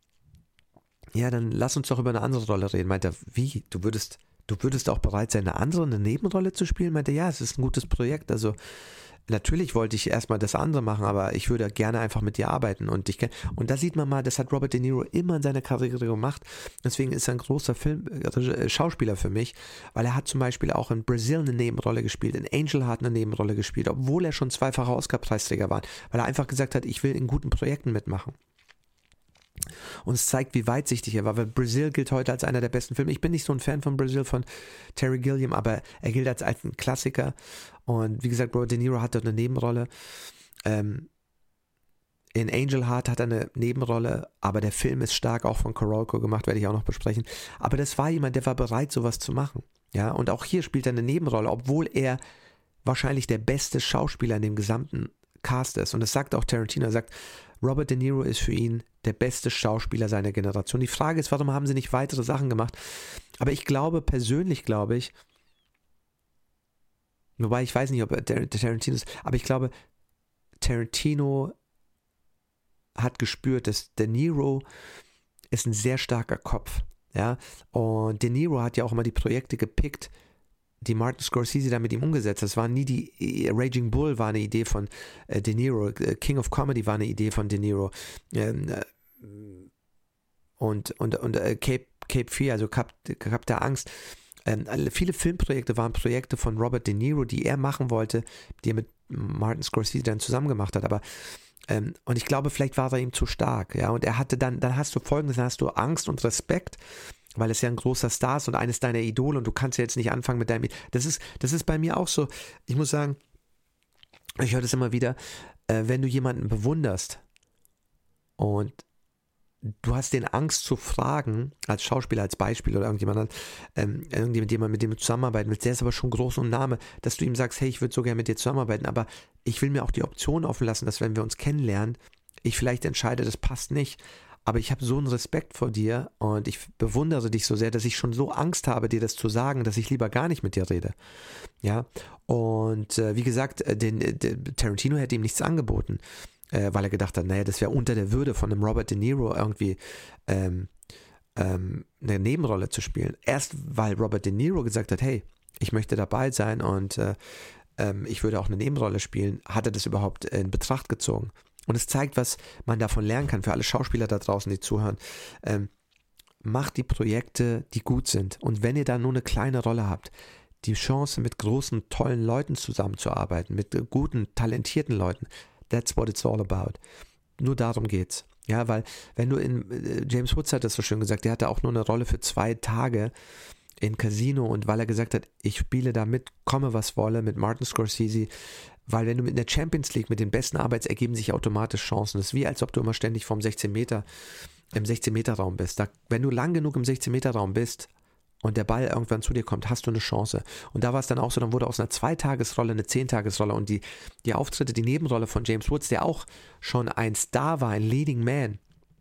ja, dann lass uns doch über eine andere Rolle reden. Meint er, wie? Du würdest, du würdest auch bereit sein, eine andere, eine Nebenrolle zu spielen? Meint er, ja, es ist ein gutes Projekt. Also natürlich wollte ich erstmal das andere machen, aber ich würde gerne einfach mit dir arbeiten. Und ich und da sieht man mal, das hat Robert De Niro immer in seiner Karriere gemacht. Deswegen ist er ein großer Film, äh, Schauspieler für mich, weil er hat zum Beispiel auch in Brazil eine Nebenrolle gespielt, in Angel Heart eine Nebenrolle gespielt, obwohl er schon zweifacher Oscar-Preisträger war, weil er einfach gesagt hat, ich will in guten Projekten mitmachen. Und es zeigt, wie weitsichtig er war, weil Brazil gilt heute als einer der besten Filme. Ich bin nicht so ein Fan von Brazil, von Terry Gilliam, aber er gilt als, als ein Klassiker. Und wie gesagt, Robert De Niro hat dort eine Nebenrolle. Ähm, in Angel Heart hat er eine Nebenrolle, aber der Film ist stark auch von Carolco gemacht, werde ich auch noch besprechen. Aber das war jemand, der war bereit, sowas zu machen. Ja, und auch hier spielt er eine Nebenrolle, obwohl er wahrscheinlich der beste Schauspieler in dem gesamten Cast ist. Und das sagt auch Tarantino, er sagt, Robert De Niro ist für ihn der beste Schauspieler seiner Generation. Die Frage ist, warum haben sie nicht weitere Sachen gemacht? Aber ich glaube, persönlich glaube ich, wobei ich weiß nicht, ob der Tarantino ist, aber ich glaube, Tarantino hat gespürt, dass De Niro ist ein sehr starker Kopf. Ja? Und De Niro hat ja auch immer die Projekte gepickt, die Martin Scorsese da mit ihm umgesetzt hat. Das war nie die, Raging Bull war eine Idee von äh, De Niro, King of Comedy war eine Idee von De Niro ähm, äh, und, und, und äh, Cape, Cape Fear, also Kap, Kap der Angst. Ähm, viele Filmprojekte waren Projekte von Robert De Niro, die er machen wollte, die er mit Martin Scorsese dann zusammen gemacht hat, aber ähm, und ich glaube, vielleicht war er ihm zu stark, ja, und er hatte dann, dann hast du Folgendes, dann hast du Angst und Respekt, weil es ja ein großer Star ist und eines deiner Idole und du kannst ja jetzt nicht anfangen mit deinem, das ist, das ist bei mir auch so, ich muss sagen, ich höre das immer wieder, äh, wenn du jemanden bewunderst und du hast den Angst zu fragen, als Schauspieler, als Beispiel oder irgendjemand, ähm, irgendjemand, mit dem du zusammenarbeiten willst, der ist aber schon groß und Name, dass du ihm sagst, hey, ich würde so gerne mit dir zusammenarbeiten, aber ich will mir auch die Option offen lassen, dass wenn wir uns kennenlernen, ich vielleicht entscheide, das passt nicht, aber ich habe so einen Respekt vor dir und ich bewundere dich so sehr, dass ich schon so Angst habe, dir das zu sagen, dass ich lieber gar nicht mit dir rede. Ja, und äh, wie gesagt, den, den Tarantino hätte ihm nichts angeboten. äh, weil er gedacht hat, naja, das wäre unter der Würde von einem Robert De Niro irgendwie ähm, ähm, eine Nebenrolle zu spielen. Erst weil Robert De Niro gesagt hat, hey, ich möchte dabei sein und äh, ähm, ich würde auch eine Nebenrolle spielen, hat er das überhaupt in Betracht gezogen. Und es zeigt, was man davon lernen kann für alle Schauspieler da draußen, die zuhören. Ähm, macht die Projekte, die gut sind. Und wenn ihr da nur eine kleine Rolle habt, die Chance, mit großen, tollen Leuten zusammenzuarbeiten, mit guten, talentierten Leuten, that's what it's all about. Nur darum geht's. Ja, weil wenn du in, äh, James Woods hat das so schön gesagt, der hatte auch nur eine Rolle für zwei Tage in Casino und weil er gesagt hat, ich spiele da mit, komme was wolle, mit Martin Scorsese, weil wenn du mit der Champions League mit den besten Arbeits ergeben sich automatisch Chancen. Das ist wie, als ob du immer ständig vom sechzehn Meter, im sechzehn Meter Raum bist. Da, wenn du lang genug im sechzehn Meter Raum bist und der Ball irgendwann zu dir kommt, hast du eine Chance. Und da war es dann auch so, dann wurde aus einer Zweitagesrolle eine Zehntagesrolle und die, die Auftritte, die Nebenrolle von James Woods, der auch schon ein Star war, ein Leading Man,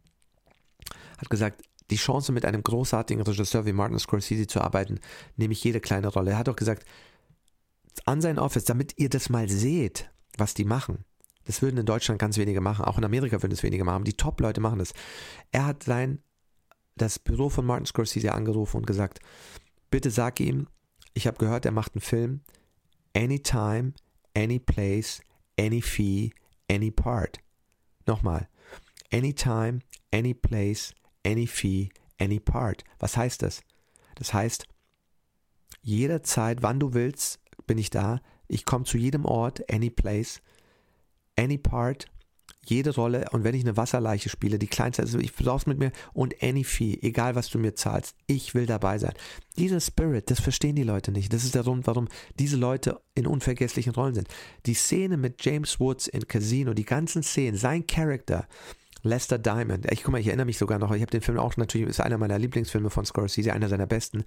hat gesagt, die Chance mit einem großartigen Regisseur wie Martin Scorsese zu arbeiten, nehme ich jede kleine Rolle. Er hat auch gesagt, an sein Office, damit ihr das mal seht, was die machen. Das würden in Deutschland ganz wenige machen, auch in Amerika würden es wenige machen. Die Top-Leute machen das. Er hat sein, das Büro von Martin Scorsese angerufen und gesagt, bitte sag ihm, ich habe gehört, er macht einen Film, anytime, any place, any fee, any part. Nochmal, anytime, any place, any fee, any part. Was heißt das? Das heißt, jederzeit, wann du willst, bin ich da. Ich komme zu jedem Ort, any place, any part, jede Rolle. Und wenn ich eine Wasserleiche spiele, die kleinste, also ich brauch's mit mir und any fee, egal was du mir zahlst, ich will dabei sein. Dieser Spirit, das verstehen die Leute nicht. Das ist der Grund, warum diese Leute in unvergesslichen Rollen sind. Die Szene mit James Woods in Casino, die ganzen Szenen, sein Charakter, Lester Diamond, ich guck mal, ich erinnere mich sogar noch, ich habe den Film auch natürlich, ist einer meiner Lieblingsfilme von Scorsese, einer seiner besten,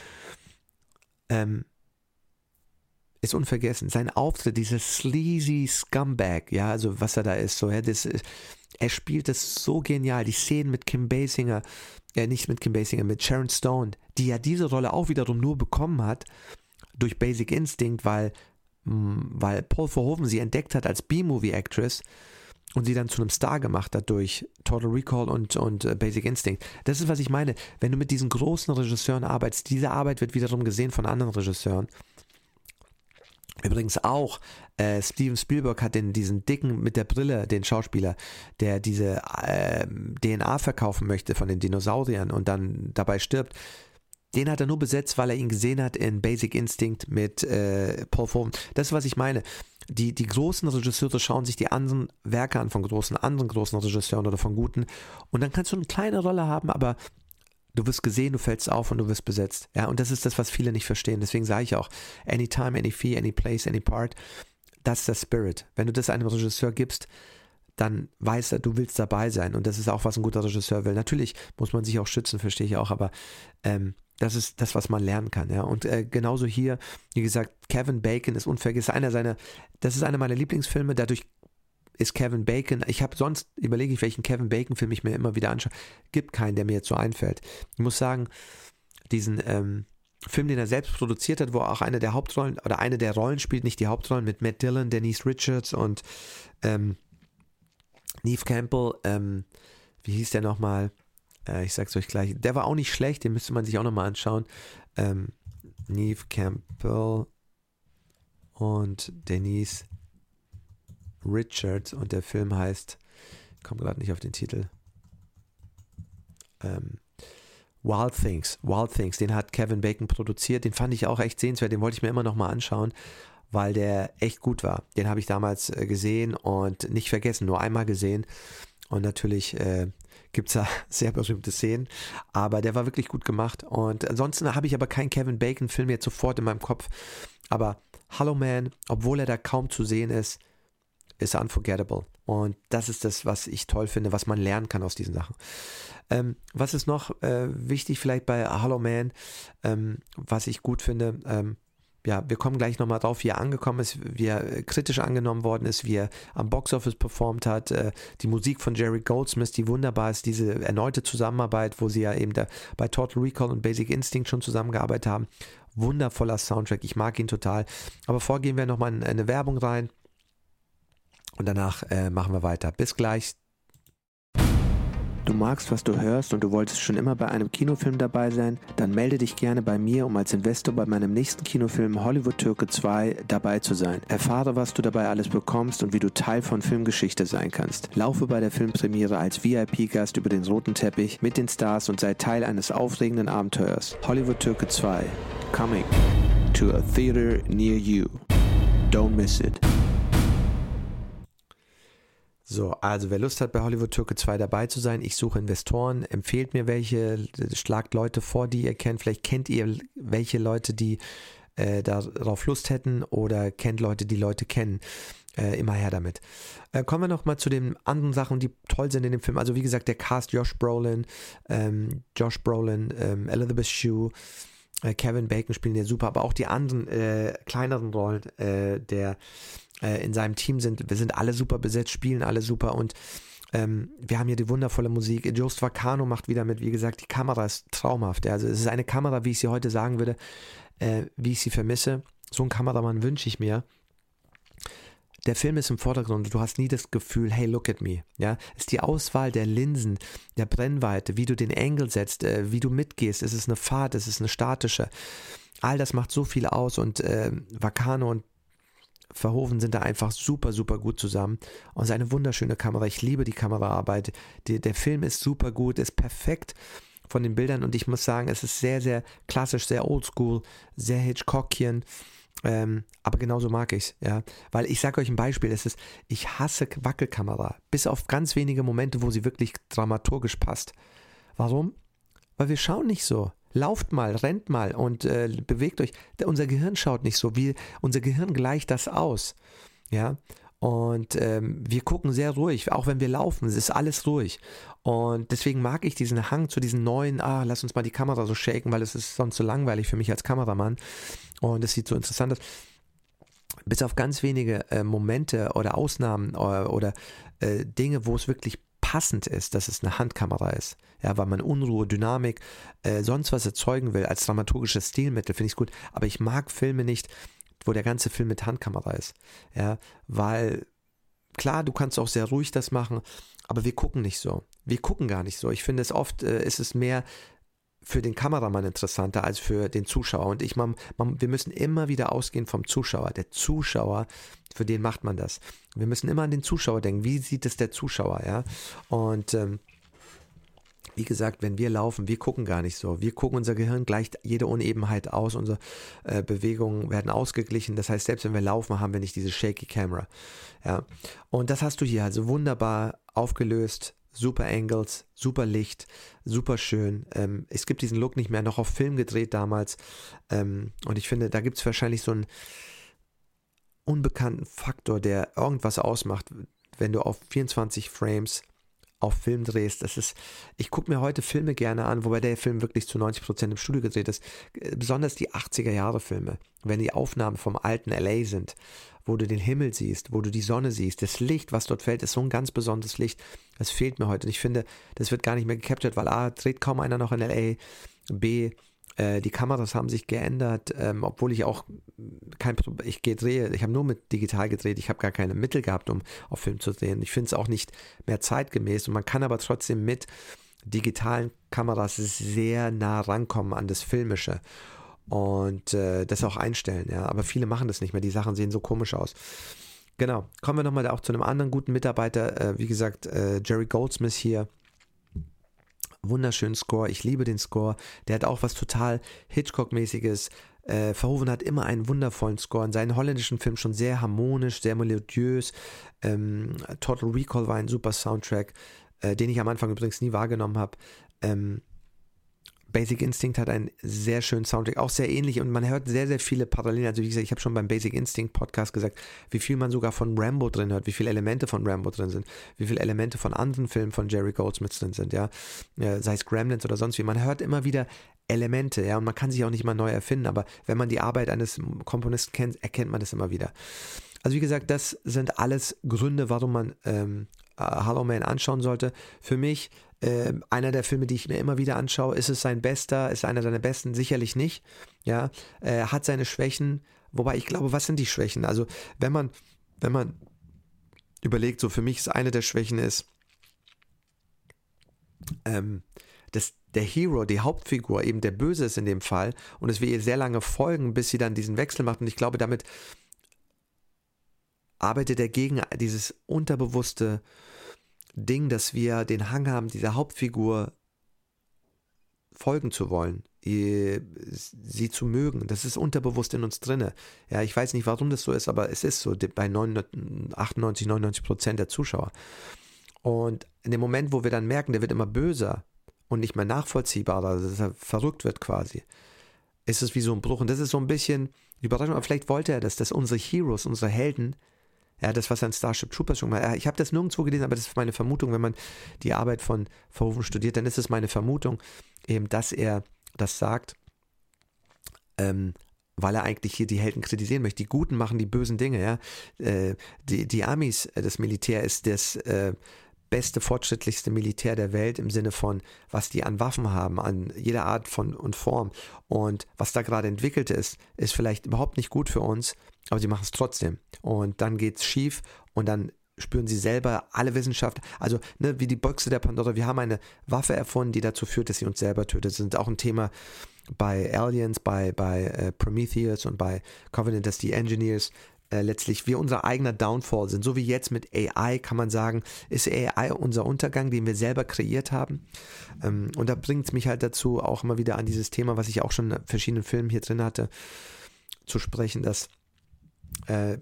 ähm, ist unvergessen. Sein Auftritt, dieses sleazy Scumbag, ja, also was er da ist, so, ja, das, er spielt das so genial. Die Szenen mit Kim Basinger, äh, nicht mit Kim Basinger, mit Sharon Stone, die ja diese Rolle auch wiederum nur bekommen hat durch Basic Instinct, weil, mh, weil Paul Verhoeven sie entdeckt hat als B-Movie-Actress und sie dann zu einem Star gemacht hat durch Total Recall und, und uh, Basic Instinct. Das ist, was ich meine. Wenn du mit diesen großen Regisseuren arbeitest, diese Arbeit wird wiederum gesehen von anderen Regisseuren. Übrigens auch, äh, Steven Spielberg hat den, diesen dicken mit der Brille, den Schauspieler, der diese äh, D N A verkaufen möchte von den Dinosauriern und dann dabei stirbt. Den hat er nur besetzt, weil er ihn gesehen hat in Basic Instinct mit äh, Paul Verhoeven. Das ist, was ich meine. Die, die großen Regisseure schauen sich die anderen Werke an von großen, anderen großen Regisseuren oder von guten und dann kannst du eine kleine Rolle haben, aber du wirst gesehen, du fällst auf und du wirst besetzt. Ja, und das ist das, was viele nicht verstehen. Deswegen sage ich auch, anytime, any fee, any place, any part, das ist der Spirit. Wenn du das einem Regisseur gibst, dann weiß er, du willst dabei sein. Und das ist auch, was ein guter Regisseur will. Natürlich muss man sich auch schützen, verstehe ich auch, aber ähm, das ist das, was man lernen kann. Ja. Und äh, genauso hier, wie gesagt, Kevin Bacon ist unvergesslich. Einer seiner, das ist einer meiner Lieblingsfilme, dadurch ist Kevin Bacon, ich habe sonst, überlege ich, welchen Kevin Bacon-Film ich mir immer wieder anschaue, gibt keinen, der mir jetzt so einfällt. Ich muss sagen, diesen ähm, Film, den er selbst produziert hat, wo auch eine der Hauptrollen, oder eine der Rollen spielt, nicht die Hauptrollen, mit Matt Dillon, Denise Richards und ähm, Neve Campbell, ähm, wie hieß der nochmal? Äh, ich sag's euch gleich, der war auch nicht schlecht, den müsste man sich auch nochmal anschauen. Ähm, Neve Campbell und Denise Richards und der Film heißt, ich komme gerade nicht auf den Titel, ähm, Wild Things, Wild Things, den hat Kevin Bacon produziert, den fand ich auch echt sehenswert, den wollte ich mir immer noch mal anschauen, weil der echt gut war. Den habe ich damals äh, gesehen und nicht vergessen, nur einmal gesehen und natürlich äh, gibt es da sehr berühmte Szenen, aber der war wirklich gut gemacht und ansonsten habe ich aber keinen Kevin Bacon Film jetzt sofort in meinem Kopf, aber Hollow Man, obwohl er da kaum zu sehen ist, ist unforgettable. Und das ist das, was ich toll finde, was man lernen kann aus diesen Sachen. Ähm, was ist noch äh, wichtig vielleicht bei Hollow Man, ähm, was ich gut finde, ähm, ja, wir kommen gleich nochmal drauf, wie er angekommen ist, wie er kritisch angenommen worden ist, wie er am Boxoffice performt hat, äh, die Musik von Jerry Goldsmith, die wunderbar ist, diese erneute Zusammenarbeit, wo sie ja eben da bei Total Recall und Basic Instinct schon zusammengearbeitet haben. Wundervoller Soundtrack, ich mag ihn total. Aber vorgehen wir nochmal in eine Werbung rein. und danach äh, machen wir weiter. Bis gleich. Du magst, was du hörst und du wolltest schon immer bei einem Kinofilm dabei sein? Dann melde dich gerne bei mir, um als Investor bei meinem nächsten Kinofilm Hollywood Türke zwei dabei zu sein. Erfahre, was du dabei alles bekommst und wie du Teil von Filmgeschichte sein kannst. Laufe bei der Filmpremiere als V I P-Gast über den roten Teppich mit den Stars und sei Teil eines aufregenden Abenteuers. Hollywood Türke zwei. Coming to a theater near you. Don't miss it. So, also wer Lust hat, bei Hollywood Türke zwei dabei zu sein, ich suche Investoren, empfehlt mir welche, schlagt Leute vor, die ihr kennt. Vielleicht kennt ihr welche Leute, die äh, darauf Lust hätten oder kennt Leute, die Leute kennen. Äh, immer her damit. Äh, kommen wir nochmal zu den anderen Sachen, die toll sind in dem Film. Also wie gesagt, der Cast, Josh Brolin, ähm, Josh Brolin, ähm, Elizabeth Shue, äh, Kevin Bacon spielen ja super, aber auch die anderen äh, kleineren Rollen, äh, der in seinem Team sind, wir sind alle super besetzt, spielen alle super und ähm, wir haben hier die wundervolle Musik. Jost Vacano macht wieder mit, wie gesagt, die Kamera ist traumhaft. Also es ist eine Kamera, wie ich sie heute sagen würde, äh, wie ich sie vermisse. So einen Kameramann wünsche ich mir. Der Film ist im Vordergrund und du hast nie das Gefühl, hey, look at me. Ja, es ist die Auswahl der Linsen, der Brennweite, wie du den Angle setzt, äh, wie du mitgehst. Es ist eine Fahrt, es ist eine statische. All das macht so viel aus und äh, Vacano und Verhoeven sind da einfach super, super gut zusammen. Und es ist eine wunderschöne Kamera. Ich liebe die Kameraarbeit. Die, der Film ist super gut, ist perfekt von den Bildern und ich muss sagen, es ist sehr, sehr klassisch, sehr oldschool, sehr Hitchcockian. Ähm, aber genauso mag ich es, ja. Weil ich sage euch ein Beispiel, es ist, ich hasse Wackelkamera. Bis auf ganz wenige Momente, wo sie wirklich dramaturgisch passt. Warum? Weil wir schauen nicht so. Lauft mal, rennt mal und äh, bewegt euch. Unser Gehirn schaut nicht so, wie unser Gehirn gleicht das aus. Ja, und ähm, wir gucken sehr ruhig, auch wenn wir laufen, es ist alles ruhig. Und deswegen mag ich diesen Hang zu diesen neuen, ah, lass uns mal die Kamera so shaken, weil es ist sonst so langweilig für mich als Kameramann. Und es sieht so interessant aus. Bis auf ganz wenige äh, Momente oder Ausnahmen oder, oder äh, Dinge, wo es wirklich passend ist, dass es eine Handkamera ist. Ja, weil man Unruhe, Dynamik, äh, sonst was erzeugen will als dramaturgisches Stilmittel, finde ich es gut. Aber ich mag Filme nicht, wo der ganze Film mit Handkamera ist. Ja, weil klar, du kannst auch sehr ruhig das machen, aber wir gucken nicht so. Wir gucken gar nicht so. Ich finde es oft, äh, ist es mehr für den Kameramann interessanter als für den Zuschauer. Und ich, man, man, wir müssen immer wieder ausgehen vom Zuschauer. Der Zuschauer, für den macht man das. Wir müssen immer an den Zuschauer denken. Wie sieht es der Zuschauer, ja? Und ähm, wie gesagt, wenn wir laufen, wir gucken gar nicht so. Wir gucken, unser Gehirn gleicht jede Unebenheit aus. Unsere äh, Bewegungen werden ausgeglichen. Das heißt, selbst wenn wir laufen, haben wir nicht diese shaky Camera. Ja? Und das hast du hier also wunderbar aufgelöst. Super Angles, super Licht, super schön. Ähm, es gibt diesen Look nicht mehr, noch auf Film gedreht damals. Ähm, und ich finde, da gibt es wahrscheinlich so einen unbekannten Faktor, der irgendwas ausmacht, wenn du auf vierundzwanzig Frames auf Film drehst. Das ist, ich gucke mir heute Filme gerne an, wobei der Film wirklich zu neunzig Prozent im Studio gedreht ist. Besonders die achtziger Jahre Filme, wenn die Aufnahmen vom alten L A sind, wo du den Himmel siehst, wo du die Sonne siehst, das Licht, was dort fällt, ist so ein ganz besonderes Licht. Das fehlt mir heute. Und ich finde, das wird gar nicht mehr gecaptured, weil A, dreht kaum einer noch in L A, B, äh, die Kameras haben sich geändert, ähm, obwohl ich auch kein Problem, ich drehe, ich habe nur mit digital gedreht, ich habe gar keine Mittel gehabt, um auf Film zu drehen. Ich finde es auch nicht mehr zeitgemäß und man kann aber trotzdem mit digitalen Kameras sehr nah rankommen an das Filmische. Und äh, das auch einstellen, ja. Aber viele machen das nicht mehr. Die Sachen sehen so komisch aus. Genau. Kommen wir nochmal auch zu einem anderen guten Mitarbeiter. Äh, wie gesagt, äh, Jerry Goldsmith hier. Wunderschönen Score. Ich liebe den Score. Der hat auch was total Hitchcock-mäßiges. Äh, Verhoeven hat immer einen wundervollen Score. In seinen holländischen Filmen schon sehr harmonisch, sehr melodiös. Ähm, Total Recall war ein super Soundtrack, äh, den ich am Anfang übrigens nie wahrgenommen habe. Ähm, Basic Instinct hat einen sehr schönen Soundtrack, auch sehr ähnlich und man hört sehr, sehr viele Parallelen. Also wie gesagt, ich habe schon beim Basic Instinct Podcast gesagt, wie viel man sogar von Rambo drin hört, wie viele Elemente von Rambo drin sind, wie viele Elemente von anderen Filmen von Jerry Goldsmith drin sind, ja, sei es Gremlins oder sonst wie. Man hört immer wieder Elemente, ja, und man kann sich auch nicht mal neu erfinden, aber wenn man die Arbeit eines Komponisten kennt, erkennt man das immer wieder. Also wie gesagt, das sind alles Gründe, warum man ähm, Hollow Man anschauen sollte. Für mich äh, einer der Filme, die ich mir immer wieder anschaue. Ist es sein bester? Ist einer seiner besten? Sicherlich nicht. Ja, äh, hat seine Schwächen. Wobei ich glaube, was sind die Schwächen? Also wenn man, wenn man überlegt, so für mich ist eine der Schwächen ist, ähm, dass der Hero, die Hauptfigur, eben der Böse ist in dem Fall und dass wir ihr sehr lange folgen, bis sie dann diesen Wechsel macht. Und ich glaube, damit arbeitet er gegen dieses unterbewusste Ding, dass wir den Hang haben, dieser Hauptfigur folgen zu wollen, sie zu mögen. Das ist unterbewusst in uns drinne. Ja, ich weiß nicht, warum das so ist, aber es ist so bei achtundneunzig, neunundneunzig Prozent der Zuschauer. Und in dem Moment, wo wir dann merken, der wird immer böser und nicht mehr nachvollziehbarer, dass er verrückt wird quasi, ist es wie so ein Bruch. Und das ist so ein bisschen die Überraschung, aber vielleicht wollte er das, dass unsere Heroes, unsere Helden, ja, das, was er in Starship Troopers schon mal, ich habe das nirgendwo gelesen, aber das ist meine Vermutung, wenn man die Arbeit von Verhoeven studiert, dann ist es meine Vermutung, eben, dass er das sagt, ähm, weil er eigentlich hier die Helden kritisieren möchte. Die Guten machen die bösen Dinge, ja. Äh, die, die Amis, das Militär ist das äh, beste, fortschrittlichste Militär der Welt im Sinne von, was die an Waffen haben, an jeder Art von und Form. Und was da gerade entwickelt ist, ist vielleicht überhaupt nicht gut für uns, aber sie machen es trotzdem. Und dann geht's schief und dann spüren sie selber alle Wissenschaft, also ne, wie die Büchse der Pandora, wir haben eine Waffe erfunden, die dazu führt, dass sie uns selber tötet. Das ist auch ein Thema bei Aliens, bei, bei äh, Prometheus und bei Covenant, dass die Engineers äh, letztlich wir unser eigener Downfall sind. So wie jetzt mit A I kann man sagen, ist A I unser Untergang, den wir selber kreiert haben. Ähm, und da bringt es mich halt dazu, auch immer wieder an dieses Thema, was ich auch schon in verschiedenen Filmen hier drin hatte, zu sprechen, dass äh,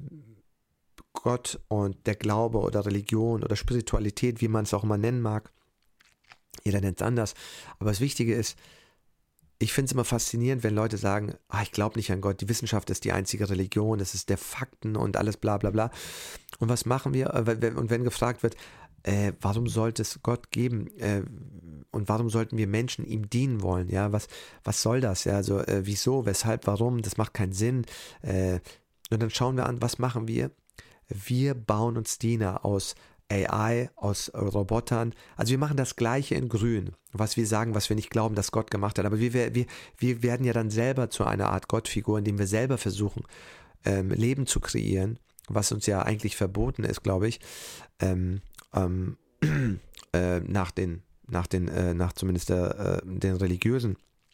Gott und der Glaube oder Religion oder Spiritualität, wie man es auch immer nennen mag, jeder nennt es anders, aber das Wichtige ist, ich finde es immer faszinierend, wenn Leute sagen, ah, ich glaube nicht an Gott, die Wissenschaft ist die einzige Religion, das ist der Fakten und alles bla bla bla. Und was machen wir? Und wenn gefragt wird, äh, warum sollte es Gott geben äh, und warum sollten wir Menschen ihm dienen wollen? Ja, was, was soll das? Ja, also äh, wieso, weshalb, warum? Das macht keinen Sinn. Äh, und dann schauen wir an, was machen wir? Wir bauen uns Diener aus A I, aus Robotern. Also wir machen das Gleiche in Grün, was wir sagen, was wir nicht glauben, dass Gott gemacht hat. Aber wir, wir, wir werden ja dann selber zu einer Art Gottfigur, indem wir selber versuchen, ähm, Leben zu kreieren, was uns ja eigentlich verboten ist, glaube ich, ähm, ähm, äh, nach den, nach den, äh, nach zumindest der, äh, den religiösen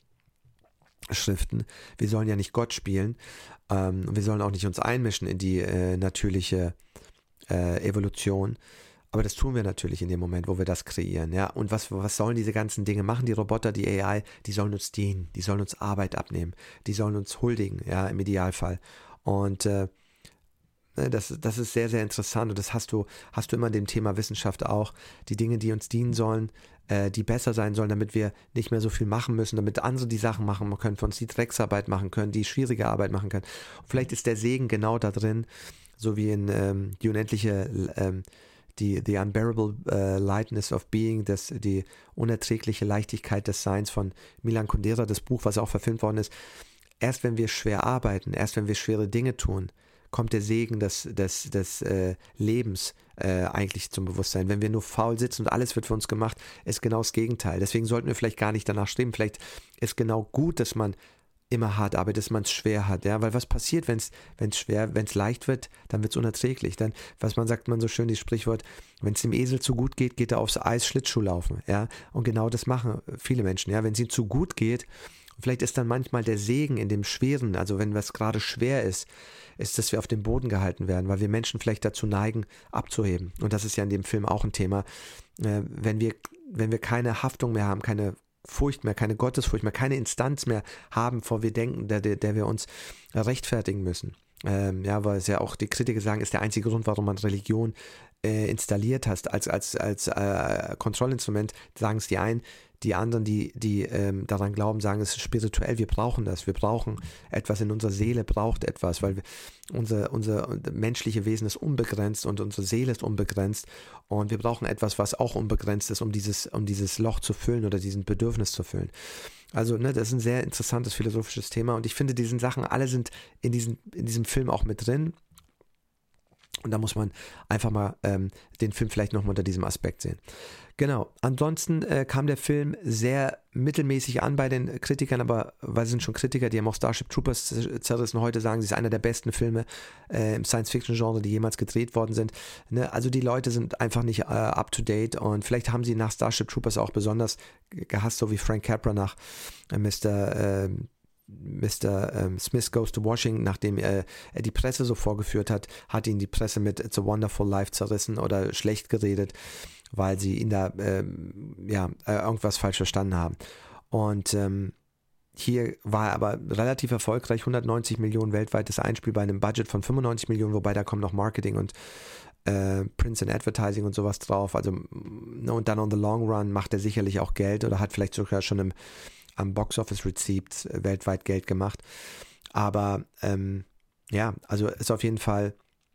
Schriften. Wir sollen ja nicht Gott spielen. Ähm, wir sollen auch nicht uns einmischen in die äh, natürliche äh, Evolution. Aber das tun wir natürlich in dem Moment, wo wir das kreieren. Ja? Und was, was sollen diese ganzen Dinge machen? Die Roboter, die A I, die sollen uns dienen. Die sollen uns Arbeit abnehmen. Die sollen uns huldigen, ja, im Idealfall. Und äh, das, das ist sehr, sehr interessant. Und das hast du, hast du immer in dem Thema Wissenschaft auch. Die Dinge, die uns dienen sollen, äh, die besser sein sollen, damit wir nicht mehr so viel machen müssen, damit andere die Sachen machen können, für uns die Drecksarbeit machen können, die schwierige Arbeit machen können. Und vielleicht ist der Segen genau da drin, so wie in ähm, die unendliche, ähm, die The Unbearable uh, Lightness of Being, das, die unerträgliche Leichtigkeit des Seins von Milan Kundera, das Buch, was auch verfilmt worden ist. Erst wenn wir schwer arbeiten, erst wenn wir schwere Dinge tun, kommt der Segen des, des, des äh, Lebens äh, eigentlich zum Bewusstsein. Wenn wir nur faul sitzen und alles wird für uns gemacht, ist genau das Gegenteil. Deswegen sollten wir vielleicht gar nicht danach streben. Vielleicht ist genau gut, dass man immer hart arbeitet, dass man es schwer hat, ja, weil was passiert, wenn es wenn es schwer, wenn es leicht wird, dann wird es unerträglich. Dann, was man sagt, man so schön, dieses Sprichwort, wenn es dem Esel zu gut geht, geht er aufs Eis Schlittschuh laufen, ja, und genau das machen viele Menschen, ja, wenn es ihnen zu gut geht, vielleicht ist dann manchmal der Segen in dem Schweren, also wenn was gerade schwer ist, ist, dass wir auf dem Boden gehalten werden, weil wir Menschen vielleicht dazu neigen, abzuheben. Und das ist ja in dem Film auch ein Thema. Äh, wenn wir, wenn wir keine Haftung mehr haben, keine Furcht mehr, keine Gottesfurcht mehr, keine Instanz mehr haben, vor wir denken, der, der, der wir uns rechtfertigen müssen. Ähm, ja, weil es ja auch die Kritiker sagen, ist der einzige Grund, warum man Religion äh, installiert hast, als, als, als äh, Kontrollinstrument, sagen es die einen. Die anderen, die, die ähm, daran glauben, sagen, es ist spirituell, wir brauchen das, wir brauchen etwas in unserer Seele, braucht etwas, weil wir, unser, unser menschliche Wesen ist unbegrenzt und unsere Seele ist unbegrenzt und wir brauchen etwas, was auch unbegrenzt ist, um dieses, um dieses Loch zu füllen oder diesen Bedürfnis zu füllen. Also, ne, das ist ein sehr interessantes philosophisches Thema und ich finde, diese Sachen alle sind in, diesen, in diesem Film auch mit drin. Und da muss man einfach mal ähm, den Film vielleicht nochmal unter diesem Aspekt sehen. Genau, ansonsten äh, kam der Film sehr mittelmäßig an bei den Kritikern, aber weil es sind schon Kritiker, die haben auch Starship Troopers zerrissen. Heute sagen sie, es ist einer der besten Filme äh, im Science-Fiction-Genre, die jemals gedreht worden sind. Ne? Also die Leute sind einfach nicht äh, up-to-date und vielleicht haben sie nach Starship Troopers auch besonders gehasst, so wie Frank Capra nach äh, Mister Äh, Mister Ähm, Smith Goes to Washington, nachdem äh, er die Presse so vorgeführt hat, hat ihn die Presse mit It's a Wonderful Life zerrissen oder schlecht geredet, weil sie ihn da ähm, ja, äh, irgendwas falsch verstanden haben. Und ähm, hier war er aber relativ erfolgreich, hundertneunzig Millionen weltweites Einspiel bei einem Budget von fünfundneunzig Millionen, wobei da kommt noch Marketing und äh, Prints and Advertising und sowas drauf. Also, und dann on the long run macht er sicherlich auch Geld oder hat vielleicht sogar schon im am Box-Office-Receipt weltweit Geld gemacht. Aber ähm, ja, also ist auf jeden Fall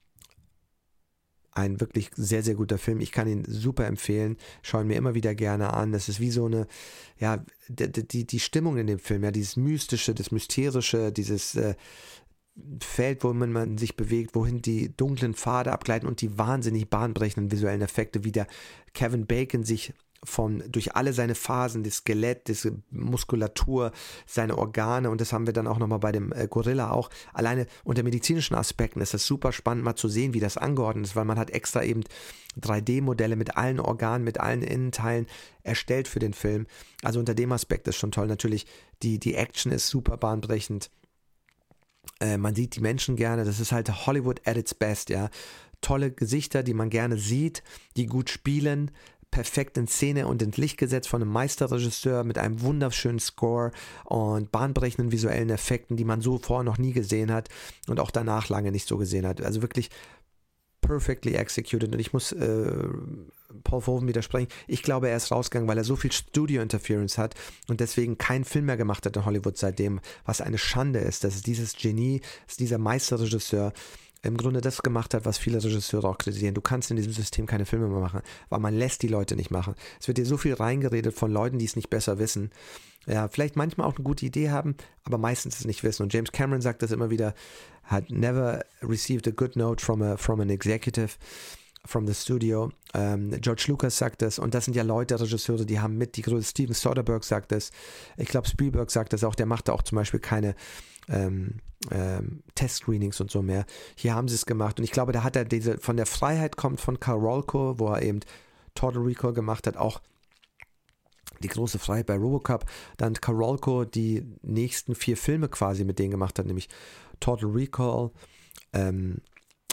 ein wirklich sehr, sehr guter Film. Ich kann ihn super empfehlen. Schaue ihn mir immer wieder gerne an. Das ist wie so eine, ja, die, die, die Stimmung in dem Film, ja, dieses Mystische, das Mysterische, dieses äh, Feld, wo man, man sich bewegt, wohin die dunklen Pfade abgleiten und die wahnsinnig bahnbrechenden visuellen Effekte, wie der Kevin Bacon sich von, durch alle seine Phasen, das Skelett, diese Muskulatur, seine Organe, und das haben wir dann auch nochmal bei dem äh, Gorilla auch, alleine unter medizinischen Aspekten ist das super spannend mal zu sehen, wie das angeordnet ist, weil man hat extra eben drei D Modelle mit allen Organen, mit allen Innenteilen erstellt für den Film. Also unter dem Aspekt ist schon toll. Natürlich, die, die Action ist super bahnbrechend. Äh, man sieht die Menschen gerne, das ist halt Hollywood at its best, ja. Tolle Gesichter, die man gerne sieht, die gut spielen, perfekt in Szene und ins Licht gesetzt von einem Meisterregisseur mit einem wunderschönen Score und bahnbrechenden visuellen Effekten, die man so vorher noch nie gesehen hat und auch danach lange nicht so gesehen hat. Also wirklich perfectly executed. Und ich muss äh, Paul Verhoeven widersprechen. Ich glaube, er ist rausgegangen, weil er so viel Studio-Interference hat und deswegen keinen Film mehr gemacht hat in Hollywood seitdem, was eine Schande ist. Das ist dieses Genie, das ist dieser Meisterregisseur, im Grunde das gemacht hat, was viele Regisseure auch kritisieren. Du kannst in diesem System keine Filme mehr machen, weil man lässt die Leute nicht machen. Es wird dir so viel reingeredet von Leuten, die es nicht besser wissen. Ja, vielleicht manchmal auch eine gute Idee haben, aber meistens es nicht wissen. Und James Cameron sagt das immer wieder, hat never received a good note from a from an executive from the studio. Ähm, George Lucas sagt das, und das sind ja Leute, Regisseure, die haben mit, die größte, Steven Soderbergh sagt das, ich glaube Spielberg sagt das auch, der macht da auch zum Beispiel keine ähm, ähm, Test-Screenings und so mehr. Hier haben sie es gemacht und ich glaube, da hat er diese, von der Freiheit kommt von Carolco, wo er eben Total Recall gemacht hat, auch die große Freiheit bei Robocop, dann Carolco die nächsten vier Filme quasi mit denen gemacht hat, nämlich Total Recall, ähm,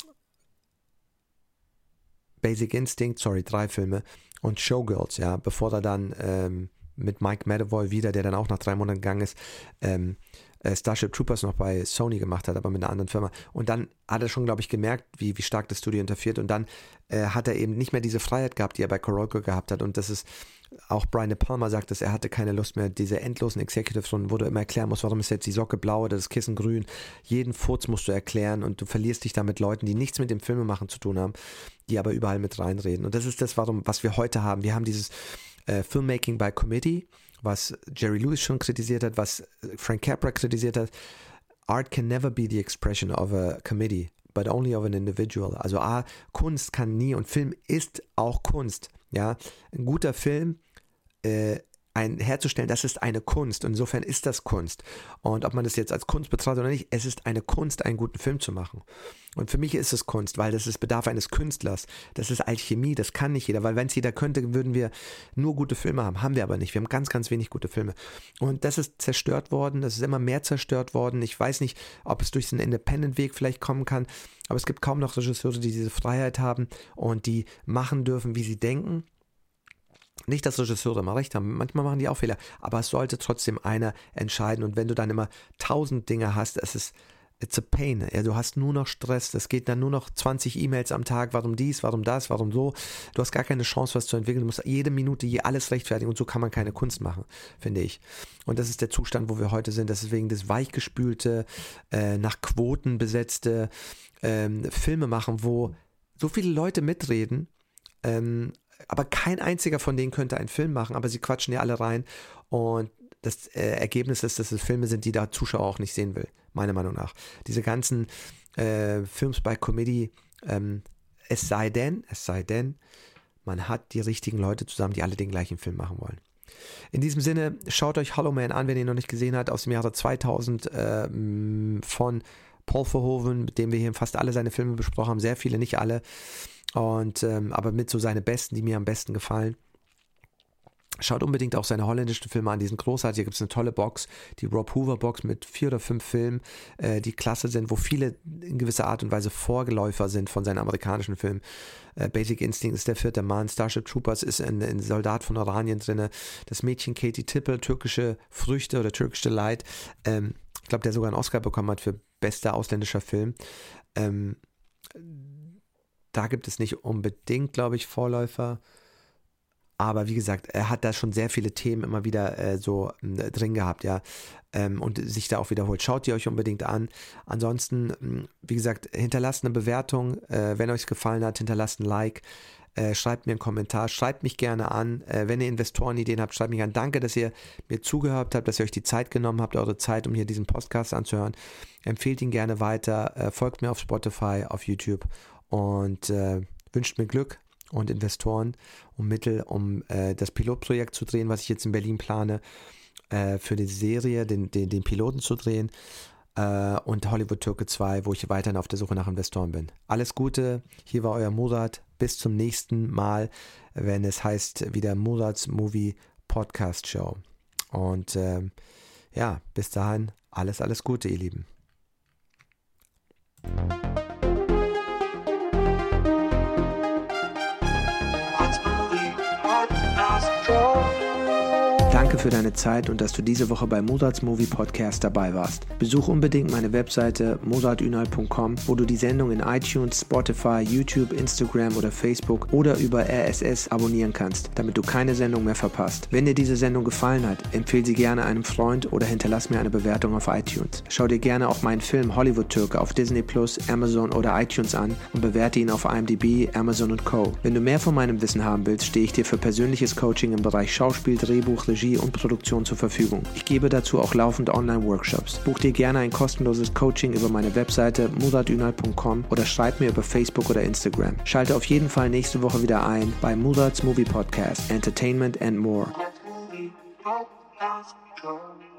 Basic Instinct, sorry, drei Filme und Showgirls, ja, bevor er dann ähm, mit Mike Medavoy wieder, der dann auch nach drei Monaten gegangen ist, ähm, äh, Starship Troopers noch bei Sony gemacht hat, aber mit einer anderen Firma. Und dann hat er schon, glaube ich, gemerkt, wie, wie stark das Studio interferiert und dann äh, hat er eben nicht mehr diese Freiheit gehabt, die er bei Carolco gehabt hat und das ist, auch Brian De Palma sagt, dass er hatte keine Lust mehr, diese endlosen Executives-Runden, wo du immer erklären musst, warum ist jetzt die Socke blau oder das Kissen grün, jeden Furz musst du erklären und du verlierst dich da mit Leuten, die nichts mit dem Filmemachen zu tun haben, die aber überall mit reinreden und das ist das, warum, was wir heute haben. Wir haben dieses äh, Filmmaking by Committee, was Jerry Lewis schon kritisiert hat, was Frank Capra kritisiert hat. Art can never be the expression of a committee, but only of an individual. Also A, Kunst kann nie, und Film ist auch Kunst. Ja, ein guter Film äh, ein, herzustellen, das ist eine Kunst. Und insofern ist das Kunst. Und ob man das jetzt als Kunst betrachtet oder nicht, es ist eine Kunst, einen guten Film zu machen. Und für mich ist es Kunst, weil das ist Bedarf eines Künstlers. Das ist Alchemie, das kann nicht jeder. Weil wenn es jeder könnte, würden wir nur gute Filme haben. Haben wir aber nicht. Wir haben ganz, ganz wenig gute Filme. Und das ist zerstört worden. Das ist immer mehr zerstört worden. Ich weiß nicht, ob es durch den Independent-Weg vielleicht kommen kann. Aber es gibt kaum noch Regisseure, die diese Freiheit haben und die machen dürfen, wie sie denken. Nicht, dass Regisseure immer recht haben, manchmal machen die auch Fehler, aber es sollte trotzdem einer entscheiden und wenn du dann immer tausend Dinge hast, es ist, it's a pain, ja, du hast nur noch Stress, es geht dann nur noch zwanzig E-Mails am Tag, warum dies, warum das, warum so, du hast gar keine Chance, was zu entwickeln, du musst jede Minute je alles rechtfertigen und so kann man keine Kunst machen, finde ich. Und das ist der Zustand, wo wir heute sind, deswegen das weichgespülte, äh, nach Quoten besetzte ähm, Filme machen, wo so viele Leute mitreden, ähm, aber kein einziger von denen könnte einen Film machen, aber sie quatschen ja alle rein und das äh, Ergebnis ist, dass es Filme sind, die der Zuschauer auch nicht sehen will, meiner Meinung nach. Diese ganzen äh, Films by Committee Ähm, es sei denn, es sei denn, man hat die richtigen Leute zusammen, die alle den gleichen Film machen wollen. In diesem Sinne, schaut euch Hollow Man an, wenn ihr ihn noch nicht gesehen habt, aus dem Jahre zweitausend ähm, von Paul Verhoeven, mit dem wir hier fast alle seine Filme besprochen haben, sehr viele, nicht alle, und ähm, aber mit so seine besten, die mir am besten gefallen. Schaut unbedingt auch seine holländischen Filme an, die sind großartig. Hier gibt es eine tolle Box, die Rob Hoover Box mit vier oder fünf Filmen, äh, die klasse sind, wo viele in gewisser Art und Weise Vorgeläufer sind von seinen amerikanischen Filmen. Äh, Basic Instinct ist der vierte Mann, Starship Troopers ist ein, ein Soldat von Oranien drin, das Mädchen Katie Tipple, türkische Früchte oder türkisch Delight, ähm, ich glaube, der sogar einen Oscar bekommen hat für bester ausländischer Film. Ähm, da gibt es nicht unbedingt, glaube ich, Vorläufer. Aber wie gesagt, er hat da schon sehr viele Themen immer wieder äh, so äh, drin gehabt, ja, ähm, und sich da auch wiederholt. Schaut die euch unbedingt an. Ansonsten, wie gesagt, hinterlasst eine Bewertung, äh, wenn euch es gefallen hat, hinterlasst ein Like, äh, schreibt mir einen Kommentar, schreibt mich gerne an. Äh, wenn ihr Investorenideen habt, schreibt mich an. Danke, dass ihr mir zugehört habt, dass ihr euch die Zeit genommen habt, eure Zeit, um hier diesen Podcast anzuhören. Empfehlt ihn gerne weiter, äh, folgt mir auf Spotify, auf YouTube und äh, wünscht mir Glück und Investoren und Mittel, um äh, das Pilotprojekt zu drehen, was ich jetzt in Berlin plane, äh, für die Serie, den, den, den Piloten zu drehen, äh, und Hollywood Türke zwei, wo ich weiterhin auf der Suche nach Investoren bin. Alles Gute, hier war euer Murat, bis zum nächsten Mal, wenn es heißt wieder Murats Movie Podcast Show. Und äh, ja, bis dahin, alles, alles Gute, ihr Lieben. Danke für deine Zeit und dass du diese Woche bei Murats Movie Podcast dabei warst. Besuch unbedingt meine Webseite murat ünal punkt com, wo du die Sendung in iTunes, Spotify, YouTube, Instagram oder Facebook oder über R S S abonnieren kannst, damit du keine Sendung mehr verpasst. Wenn dir diese Sendung gefallen hat, empfehle sie gerne einem Freund oder hinterlass mir eine Bewertung auf iTunes. Schau dir gerne auch meinen Film Hollywood Türke auf Disney Plus, Amazon oder iTunes an und bewerte ihn auf I M D B, Amazon und Co. Wenn du mehr von meinem Wissen haben willst, stehe ich dir für persönliches Coaching im Bereich Schauspiel, Drehbuch, Regie und Produktion zur Verfügung. Ich gebe dazu auch laufend Online-Workshops. Buch dir gerne ein kostenloses Coaching über meine Webseite murat ünal punkt com oder schreib mir über Facebook oder Instagram. Schalte auf jeden Fall nächste Woche wieder ein bei Murats Movie Podcast, Entertainment and More.